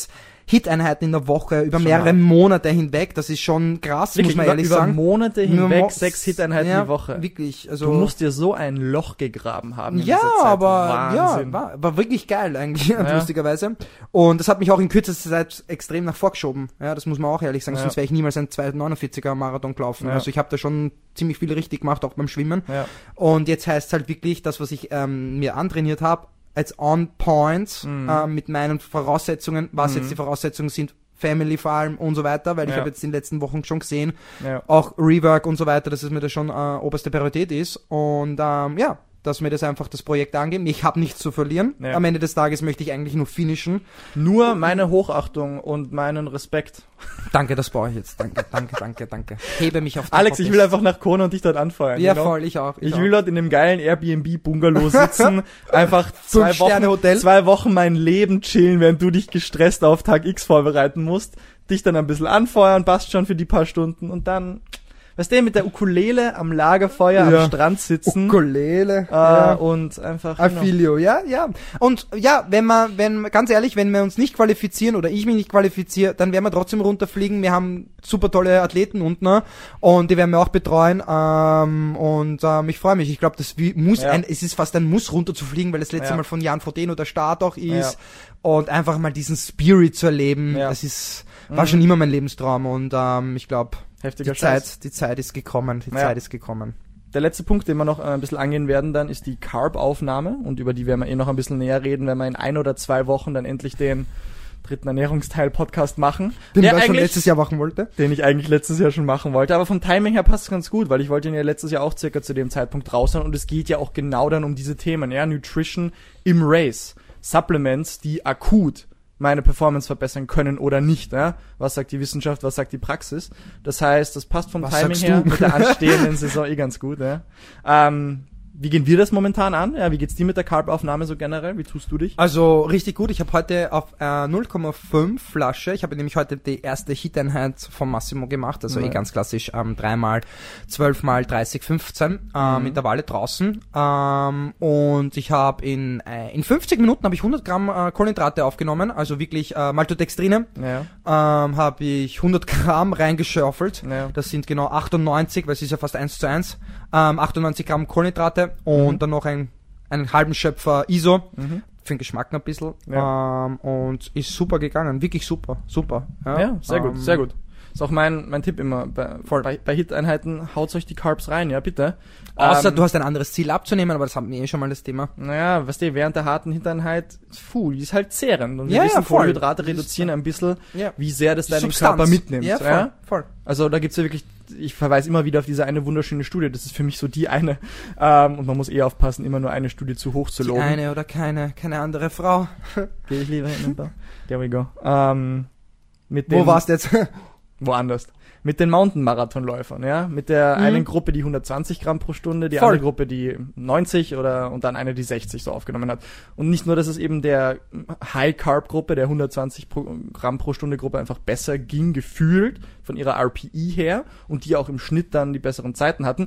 Hit-Einheiten in der Woche über Schon mehrere hart. Monate hinweg. Das ist schon krass, Wirklich, muss man über, ehrlich über sagen. Monate Nur hinweg mo- sechs Hit-Einheiten ja, die Woche. Wirklich, also. Du musst dir so ein Loch gegraben haben in Ja, dieser Zeit. aber Wahnsinn. ja, war, war wirklich geil eigentlich, Ja. lustigerweise. Und das hat mich auch in kürzester Zeit extrem nach vorgeschoben. Ja, das muss man auch ehrlich sagen, Ja. sonst wäre ich niemals ein zwei neunundvierziger Marathon gelaufen. Ja. Also ich habe da schon ziemlich viel richtig gemacht, auch beim Schwimmen. Ja. Und jetzt heißt es halt wirklich, das, was ich ähm, mir antrainiert habe, als on point Mhm. ähm, mit meinen Voraussetzungen, was Mhm. jetzt die Voraussetzungen sind, Family vor allem und so weiter, weil ich Ja. habe jetzt in den letzten Wochen schon gesehen, Ja. auch Rework und so weiter, dass es mir das schon äh, oberste Priorität ist. Und ähm, ja, dass mir das einfach das Projekt angehen. Ich habe nichts zu verlieren. Ja. Am Ende des Tages möchte ich eigentlich nur finishen. Nur meine Hochachtung und meinen Respekt. Danke, das brauche ich jetzt. Danke, danke, danke, danke. Hebe mich auf den Alex, ich Podcast. will einfach nach Kona und dich dort anfeuern. Ja, genau? voll, ich auch. Ich auch. will dort in dem geilen Airbnb-Bungalow sitzen, einfach zwei Wochen, Fünf-Sterne-Hotel. zwei Wochen mein Leben chillen, während du dich gestresst auf Tag X vorbereiten musst, dich dann ein bisschen anfeuern, passt schon für die paar Stunden und dann, weißt du, mit der Ukulele am Lagerfeuer Ja. am Strand sitzen Ukulele. äh, ja. und einfach I you know, feel you, ja, ja. Und ja, wenn man, wenn, ganz ehrlich, wenn wir uns nicht qualifizieren oder ich mich nicht qualifiziere, dann werden wir trotzdem runterfliegen. Wir haben super tolle Athleten unten, ne? Und die werden wir auch betreuen. Ähm, und ähm, ich freue mich. Ich glaube, das wie- muss Ja. ein, es ist fast ein Muss runterzufliegen, weil das letzte Ja. Mal von Jan Frodeno der Start auch ist. Ja. Und einfach mal diesen Spirit zu erleben, Ja. das ist, war Mhm. schon immer mein Lebenstraum. Und ähm, ich glaube, heftiger die Scheiß. Zeit, die Zeit ist gekommen. Die Ja. Zeit ist gekommen. Der letzte Punkt, den wir noch äh, ein bisschen angehen werden dann, ist die Carb-Aufnahme und über die werden wir eh noch ein bisschen näher reden, wenn wir in ein oder zwei Wochen dann endlich den dritten Ernährungsteil-Podcast machen. Den der ich schon eigentlich- letztes Jahr machen wollte. den ich eigentlich letztes Jahr schon machen wollte. Aber vom Timing her passt es ganz gut, weil ich wollte ihn ja letztes Jahr auch circa zu dem Zeitpunkt raushauen und es geht ja auch genau dann um diese Themen, ja, Nutrition im Race, Supplements, die akut meine Performance verbessern können oder nicht, ja. Was sagt die Wissenschaft, was sagt die Praxis? Das heißt, das passt vom Was Timing sagst her du? mit der anstehenden Saison eh ganz gut, ja. Ähm, wie gehen wir das momentan an? Ja, wie geht's dir mit der Carb-Aufnahme so generell? Wie tust du dich? Also richtig gut. Ich habe heute auf äh, null Komma fünf Flasche, ich habe nämlich heute die erste Hit-Einheit vom Massimo gemacht, also Ja. eh ganz klassisch ähm, dreimal, zwölfmal, dreißig, fünfzehn ähm, Mhm. Intervalle draußen. Ähm, und ich habe in äh, in fünfzig Minuten habe ich hundert Gramm äh, Kohlenhydrate aufgenommen, also wirklich äh, Maltodextrine. Ja, Ähm, habe ich hundert Gramm reingeschaufelt. ja. Das sind genau achtundneunzig, weil es ist ja fast eins zu eins. Ähm, achtundneunzig Gramm Kohlenhydrate und Mhm. dann noch ein, einen halben Schöpfer I S O. Mhm. Für den Geschmack noch ein bisschen. Ja. Ähm, und ist super gegangen. Wirklich super. Super. Ja, sehr gut, Ähm, sehr gut. Ist auch mein, mein Tipp immer. Bei, bei, bei Hit-Einheiten haut euch die Carbs rein, ja, bitte. Außer Ähm, du hast ein anderes Ziel abzunehmen, aber das hatten wir eh schon mal das Thema. Naja, weißt du, während der harten Hit-Einheit, puh, die ist halt zehrend. Und wir Ja, wissen, ja, voll. Kohlenhydrate Das ist- reduzieren ein bisschen, Ja. wie sehr das deinen Substanz. Körper mitnimmt. Ja, voll. Ja? voll. Also da gibt's ja wirklich, ich verweise immer wieder auf diese eine wunderschöne Studie, das ist für mich so die eine. Ähm, und man muss eh aufpassen, immer nur eine Studie zu hoch zu Die loben. eine oder keine, keine andere Frau. Geh ich lieber hin. There we go. Ähm, mit Wo den- warst du jetzt? Woanders. Mit den Mountain-Marathon-Läufern, ja. Mit der Mhm. einen Gruppe, die hundertzwanzig Gramm pro Stunde, die Voll. andere Gruppe, die neunzig oder, und dann eine, die sechzig so aufgenommen hat. Und nicht nur, dass es eben der High-Carb-Gruppe, der hundertzwanzig pro, Gramm pro Stunde Gruppe einfach besser ging, gefühlt, von ihrer R P E her, und die auch im Schnitt dann die besseren Zeiten hatten,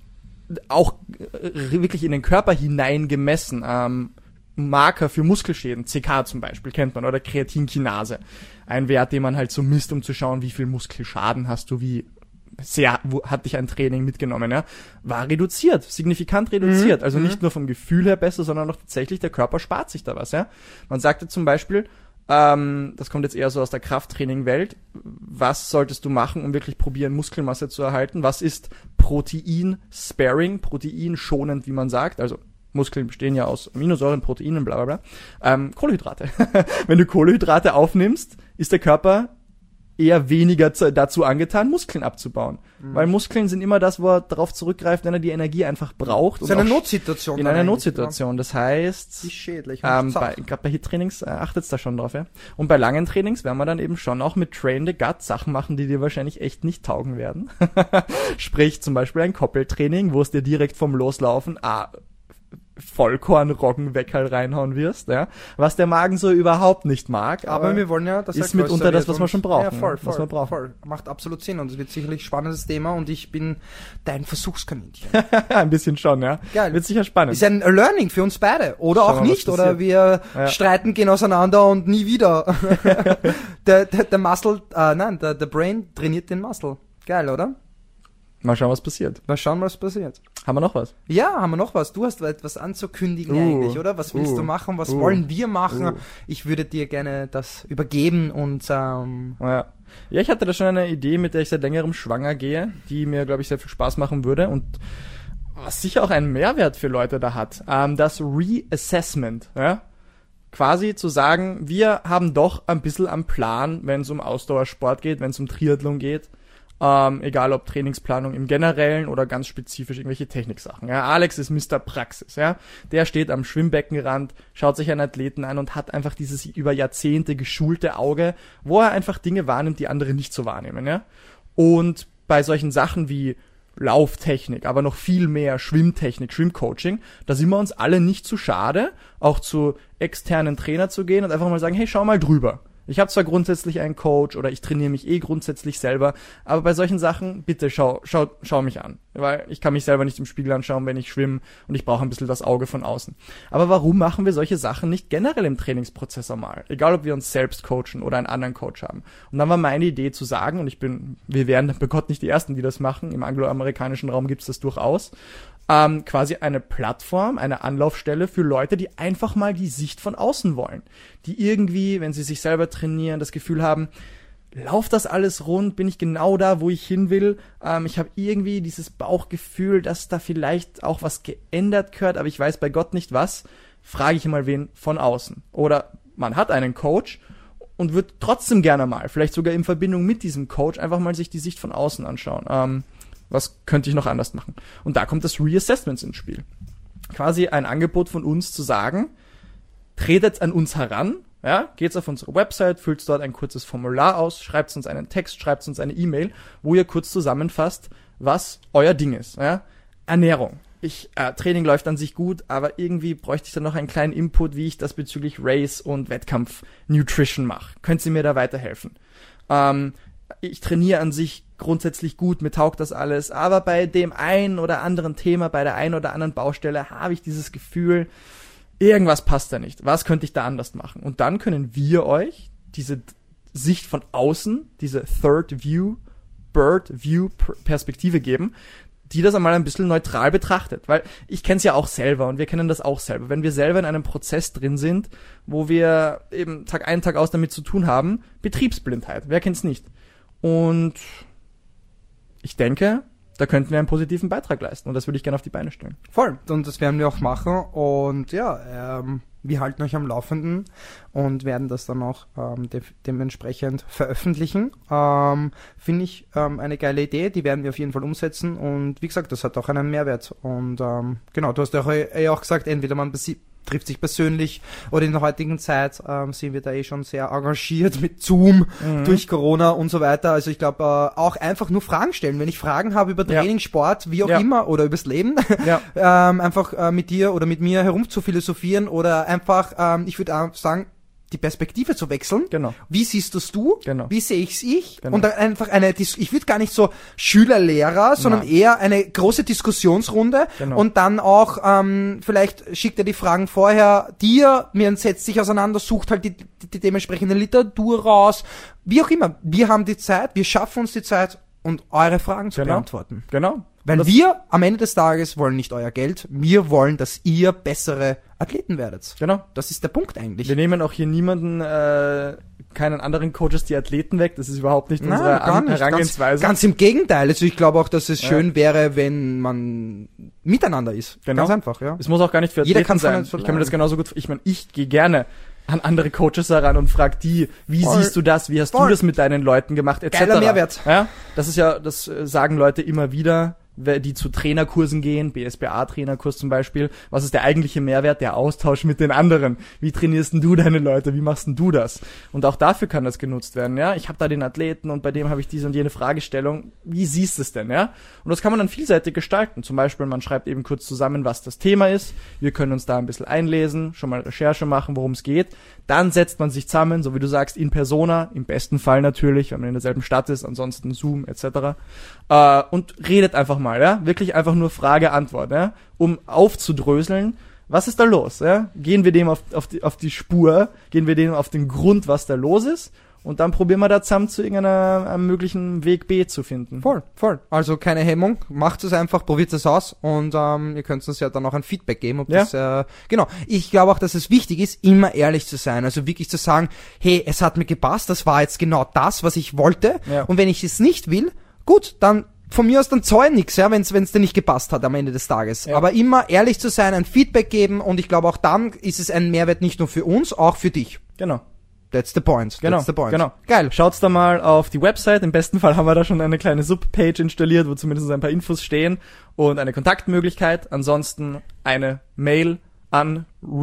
auch äh, wirklich in den Körper hinein gemessen, ähm, Marker für Muskelschäden, C K zum Beispiel, kennt man, oder Kreatinkinase. Ein Wert, den man halt so misst, um zu schauen, wie viel Muskelschaden hast du, wie sehr wo, hat dich ein Training mitgenommen, ja, war reduziert, signifikant reduziert. Mhm, Also mhm. nicht nur vom Gefühl her besser, sondern auch tatsächlich, der Körper spart sich da was, ja. Man sagte zum Beispiel, ähm, das kommt jetzt eher so aus der Krafttraining-Welt, was solltest du machen, um wirklich probieren, Muskelmasse zu erhalten? Was ist Protein-Sparing, Protein-schonend, wie man sagt, also Muskeln bestehen ja aus Aminosäuren, Proteinen, bla bla bla. Ähm, Kohlenhydrate. Wenn du Kohlenhydrate aufnimmst, ist der Körper eher weniger zu, dazu angetan, Muskeln abzubauen. Mhm. Weil Muskeln sind immer das, wo er darauf zurückgreift, wenn er die Energie einfach braucht. Das ist und eine auch Notsituation. in dann einer eigentlich, Notsituation. Das heißt, ja. Die schädlich. ähm, bei, gerade bei Hit-Trainings äh, achtet's da schon drauf, ja. Und bei langen Trainings werden wir dann eben schon auch mit Train the Gut Sachen machen, die dir wahrscheinlich echt nicht taugen werden. Sprich zum Beispiel ein Koppeltraining, wo es dir direkt vom Loslaufen ah, Vollkorn-Roggenweckerl reinhauen wirst, ja, was der Magen so überhaupt nicht mag, aber, aber wir wollen ja, dass ist mitunter das, was wir schon brauchen. Ja, voll, voll, was wir brauchen. voll. Macht absolut Sinn und es wird sicherlich ein spannendes Thema und ich bin dein Versuchskaninchen. Ein bisschen schon, ja. Geil. Wird sicher spannend. Ist ein Learning für uns beide. Oder Schauen auch wir, nicht. was Oder wir ja. streiten, gehen auseinander und nie wieder. der, der, der Muscle, äh, nein, der, der Brain trainiert den Muscle. Geil, oder? Mal schauen, was passiert. Mal schauen, was passiert. Haben wir noch was? Ja, haben wir noch was. Du hast etwas anzukündigen uh, eigentlich, oder? Was willst uh, du machen? Was uh, wollen wir machen? uh. Ich würde dir gerne das übergeben und ähm, ja. ja, ich hatte da schon eine Idee, mit der ich seit längerem schwanger gehe, die mir, glaube ich, sehr viel Spaß machen würde und was sicher auch einen Mehrwert für Leute da hat. Ähm, das Reassessment, ja? Quasi zu sagen, wir haben doch ein bisschen am Plan, wenn es um Ausdauersport geht, wenn es um Triathlon geht. Ähm, egal ob Trainingsplanung im Generellen oder ganz spezifisch irgendwelche Techniksachen. Ja, Alex ist Mister Praxis, ja. Der steht am Schwimmbeckenrand, schaut sich einen Athleten an und hat einfach dieses über Jahrzehnte geschulte Auge, wo er einfach Dinge wahrnimmt, die andere nicht so wahrnehmen, ja. Und bei solchen Sachen wie Lauftechnik, aber noch viel mehr Schwimmtechnik, Schwimmcoaching, da sind wir uns alle nicht zu schade, auch zu externen Trainer zu gehen und einfach mal sagen, hey, schau mal drüber. Ich habe zwar grundsätzlich einen Coach oder ich trainiere mich eh grundsätzlich selber, aber bei solchen Sachen, bitte schau, schau, schau mich an. Weil ich kann mich selber nicht im Spiegel anschauen, wenn ich schwimme und ich brauche ein bisschen das Auge von außen. Aber warum machen wir solche Sachen nicht generell im Trainingsprozess einmal? Egal, ob wir uns selbst coachen oder einen anderen Coach haben. Und dann war meine Idee zu sagen, und ich bin, wir wären bei Gott nicht die Ersten, die das machen, im angloamerikanischen Raum gibt's das durchaus, Ähm, quasi eine Plattform, eine Anlaufstelle für Leute, die einfach mal die Sicht von außen wollen. Die irgendwie, wenn sie sich selber trainieren, das Gefühl haben, läuft das alles rund, bin ich genau da, wo ich hin will. Ähm, ich habe irgendwie dieses Bauchgefühl, dass da vielleicht auch was geändert gehört, aber ich weiß bei Gott nicht was. Frage ich mal wen von außen. Oder man hat einen Coach und wird trotzdem gerne mal, vielleicht sogar in Verbindung mit diesem Coach, einfach mal sich die Sicht von außen anschauen. Ähm, Was könnte ich noch anders machen? Und da kommt das Reassessment ins Spiel. Quasi ein Angebot von uns zu sagen, tretet an uns heran, ja, geht's auf unsere Website, füllt dort ein kurzes Formular aus, schreibt uns einen Text, schreibt uns eine E-Mail, wo ihr kurz zusammenfasst, was euer Ding ist. Ja? Ernährung. Ich, äh, Training läuft an sich gut, aber irgendwie bräuchte ich dann noch einen kleinen Input, wie ich das bezüglich Race und Wettkampf Nutrition mache. Könnt ihr mir da weiterhelfen? Ähm, ich trainiere an sich grundsätzlich gut, mir taugt das alles, aber bei dem einen oder anderen Thema, bei der einen oder anderen Baustelle habe ich dieses Gefühl, irgendwas passt da nicht. Was könnte ich da anders machen? Und dann können wir euch diese Sicht von außen, diese Third View, Bird View Perspektive geben, die das einmal ein bisschen neutral betrachtet. Weil ich kenne es ja auch selber und wir kennen das auch selber. Wenn wir selber in einem Prozess drin sind, wo wir eben Tag ein, Tag aus damit zu tun haben, Betriebsblindheit, wer kennt's nicht? Und ich denke, da könnten wir einen positiven Beitrag leisten und das würde ich gerne auf die Beine stellen. Voll, und das werden wir auch machen und ja, ähm, wir halten euch am Laufenden und werden das dann auch ähm, de- dementsprechend veröffentlichen. Ähm, finde ich ähm, eine geile Idee, die werden wir auf jeden Fall umsetzen und wie gesagt, das hat auch einen Mehrwert und ähm, genau, du hast ja auch, eh auch gesagt, entweder man besi- trifft sich persönlich oder in der heutigen Zeit ähm, sind wir da eh schon sehr engagiert mit Zoom mhm. durch Corona und so weiter. Also ich glaube, äh, auch einfach nur Fragen stellen. Wenn ich Fragen habe über Training, ja. Sport, wie auch ja. immer oder übers Leben, ja. ähm, einfach äh, mit dir oder mit mir herum zu philosophieren oder einfach, ähm, ich würde auch sagen, die Perspektive zu wechseln. Genau. Wie siehst du's du? Genau. Wie sehe ich's ich? Genau. Und dann einfach eine, Dis- ich würde gar nicht so Schüler-Lehrer, sondern Nein. eher eine große Diskussionsrunde genau. und dann auch, ähm, vielleicht schickt er die Fragen vorher dir, mir setzt sich auseinander, sucht halt die, die, die dementsprechende Literatur raus. Wie auch immer. Wir haben die Zeit, wir schaffen uns die Zeit und eure Fragen zu genau. beantworten. Genau. Weil wir am Ende des Tages wollen nicht euer Geld, wir wollen, dass ihr bessere Athleten werdet. Genau. Das ist der Punkt eigentlich. Wir nehmen auch hier niemanden, äh, keinen anderen Coaches die Athleten weg. Das ist überhaupt nicht Nein, unsere gar nicht. Herangehensweise. Ganz, ganz im Gegenteil. Also ich glaube auch, dass es ja. schön wäre, wenn man miteinander ist. Genau. Ganz einfach, ja. Es muss auch gar nicht für Jeder Athleten kann sein. von Ich kann mir das genauso gut, ich meine, ich gehe gerne an andere Coaches heran und frag die, wie Voll. siehst du das, wie hast Voll. du das mit deinen Leuten gemacht, et cetera. Geiler Mehrwert. Ja, das ist ja, das sagen Leute immer wieder, die zu Trainerkursen gehen, B S B A-Trainerkurs zum Beispiel. Was ist der eigentliche Mehrwert? Der Austausch mit den anderen. Wie trainierst denn du deine Leute? Wie machst denn du das? Und auch dafür kann das genutzt werden, ja. Ich habe da den Athleten und bei dem habe ich diese und jene Fragestellung. Wie siehst du es denn, ja? Und das kann man dann vielseitig gestalten. Zum Beispiel, man schreibt eben kurz zusammen, was das Thema ist. Wir können uns da ein bisschen einlesen, schon mal Recherche machen, worum es geht. Dann setzt man sich zusammen, so wie du sagst, in Persona, im besten Fall natürlich, wenn man in derselben Stadt ist, ansonsten Zoom et cetera. Äh, und redet einfach mal, ja, wirklich einfach nur Frage-Antwort, ja, um aufzudröseln, was ist da los, ja? Gehen wir dem auf, auf, die, auf die Spur, gehen wir dem auf den Grund, was da los ist, und dann probieren wir da zusammen zu irgendeinem möglichen Weg B zu finden. Voll, voll. Also keine Hemmung, macht es einfach, probiert es aus und ähm, ihr könnt uns ja dann auch ein Feedback geben, ob Ja. das, äh, genau. Ich glaube auch, dass es wichtig ist, immer ehrlich zu sein, also wirklich zu sagen, hey, es hat mir gepasst, das war jetzt genau das, was ich wollte, Ja. und wenn ich es nicht will, gut, dann von mir aus dann zahl nix, ja, wenn es dir nicht gepasst hat am Ende des Tages. Ja. Aber immer ehrlich zu sein, ein Feedback geben, und ich glaube auch dann ist es ein Mehrwert nicht nur für uns, auch für dich. Genau. That's the point. Genau, That's the point. genau. Geil. Schaut's da mal auf die Website. Im besten Fall haben wir da schon eine kleine Subpage installiert, wo zumindest ein paar Infos stehen und eine Kontaktmöglichkeit. Ansonsten eine Mail an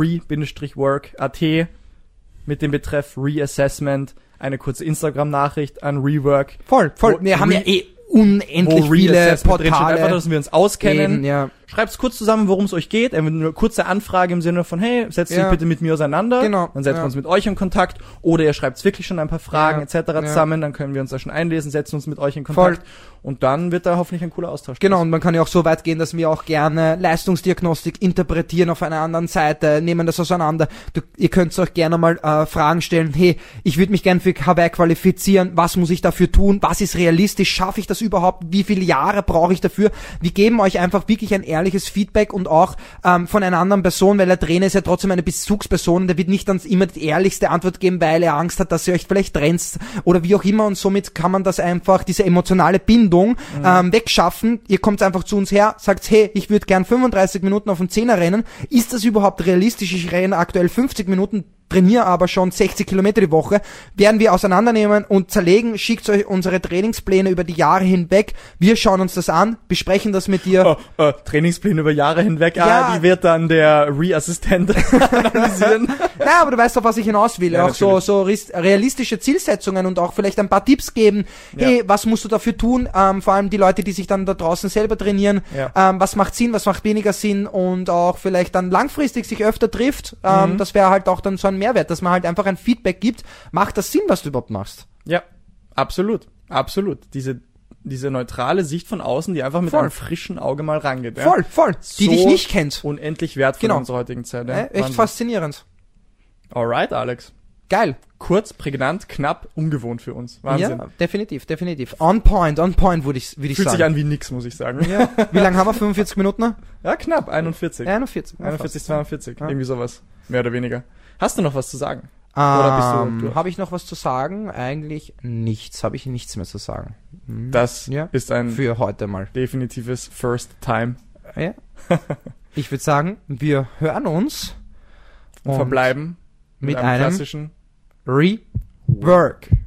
re-work punkt a t mit dem Betreff Reassessment, eine kurze Instagram-Nachricht an Rework. Voll, voll. Wo Wir haben Re- ja eh unendlich wo viele Reassessment drinsteht. Portale. Einfach, dass wir uns auskennen. Eben, ja. Schreibt's kurz zusammen, worum es euch geht. Eine nur kurze Anfrage im Sinne von, hey, setzt Ja. euch bitte mit mir auseinander. Genau, Dann setzen ja. wir uns mit euch in Kontakt. Oder ihr schreibt wirklich schon ein paar Fragen Ja, et cetera ja. zusammen. Dann können wir uns da schon einlesen, setzen uns mit euch in Kontakt. Voll. Und dann wird da hoffentlich ein cooler Austausch. Genau, und man kann ja auch so weit gehen, dass wir auch gerne Leistungsdiagnostik interpretieren auf einer anderen Seite, nehmen das auseinander. Du, ihr könnt euch gerne mal äh, Fragen stellen, hey, ich würde mich gerne für Hawaii qualifizieren, was muss ich dafür tun, was ist realistisch, schaffe ich das überhaupt, wie viele Jahre brauche ich dafür? Wir geben euch einfach wirklich ein ehrliches Feedback und auch ähm, von einer anderen Person, weil der Trainer ist ja trotzdem eine Bezugsperson, der wird nicht dann immer die ehrlichste Antwort geben, weil er Angst hat, dass ihr euch vielleicht trennt oder wie auch immer, und somit kann man das einfach, diese emotionale Bindung Mhm. ähm, wegschaffen. Ihr kommt einfach zu uns her, sagt, hey, ich würde gern fünfunddreißig Minuten auf dem Zehner rennen. Ist das überhaupt realistisch? Ich renne aktuell fünfzig Minuten, trainiere aber schon sechzig Kilometer die Woche. Werden wir auseinandernehmen und zerlegen, schickt euch unsere Trainingspläne über die Jahre hinweg. Wir schauen uns das an, besprechen das mit dir. Oh, äh, Trainingspläne über Jahre hinweg. Ja. Ah, die wird dann der Re-Assistent analysieren. Naja, aber du weißt, auf was ich hinaus will. Ja, auch so, so ris- realistische Zielsetzungen und auch vielleicht ein paar Tipps geben. Ja. Hey, was musst du dafür tun? Ähm, vor allem die Leute, die sich dann da draußen selber trainieren. Ja. Ähm, was macht Sinn, was macht weniger Sinn, und auch vielleicht dann langfristig sich öfter trifft. Ähm, Mhm. Das wäre halt auch dann so ein Mehrwert, dass man halt einfach ein Feedback gibt. Macht das Sinn, was du überhaupt machst? Ja, absolut. Absolut. Diese, diese neutrale Sicht von außen, die einfach mit Voll. einem frischen Auge mal rangeht. Ja? Voll, voll. Die So dich nicht kennt. Unendlich wertvoll Genau. in unserer heutigen Zeit. Ja? Äh, echt Wahnsinn. faszinierend. Alright, Alex. Geil. Kurz, prägnant, knapp, ungewohnt für uns. Wahnsinn. Ja, definitiv, definitiv. On point, on point, würde ich, würde ich Fühlt sagen. sich an wie nix, muss ich sagen. Ja. Wie lange haben wir? fünfundvierzig Minuten? Ja, knapp, einundvierzig. einundvierzig. Ja, einundvierzig, fast. zweiundvierzig. Ja. Irgendwie sowas. Mehr oder weniger. Hast du noch was zu sagen? Oder bist du Ähm, durch? habe ich noch was zu sagen? Eigentlich nichts. Habe ich nichts mehr zu sagen. Hm. Das Ja. ist ein Für heute mal. definitives First Time. Ja. Ich würde sagen, wir hören uns Und und verbleiben mit einem klassischen Rework.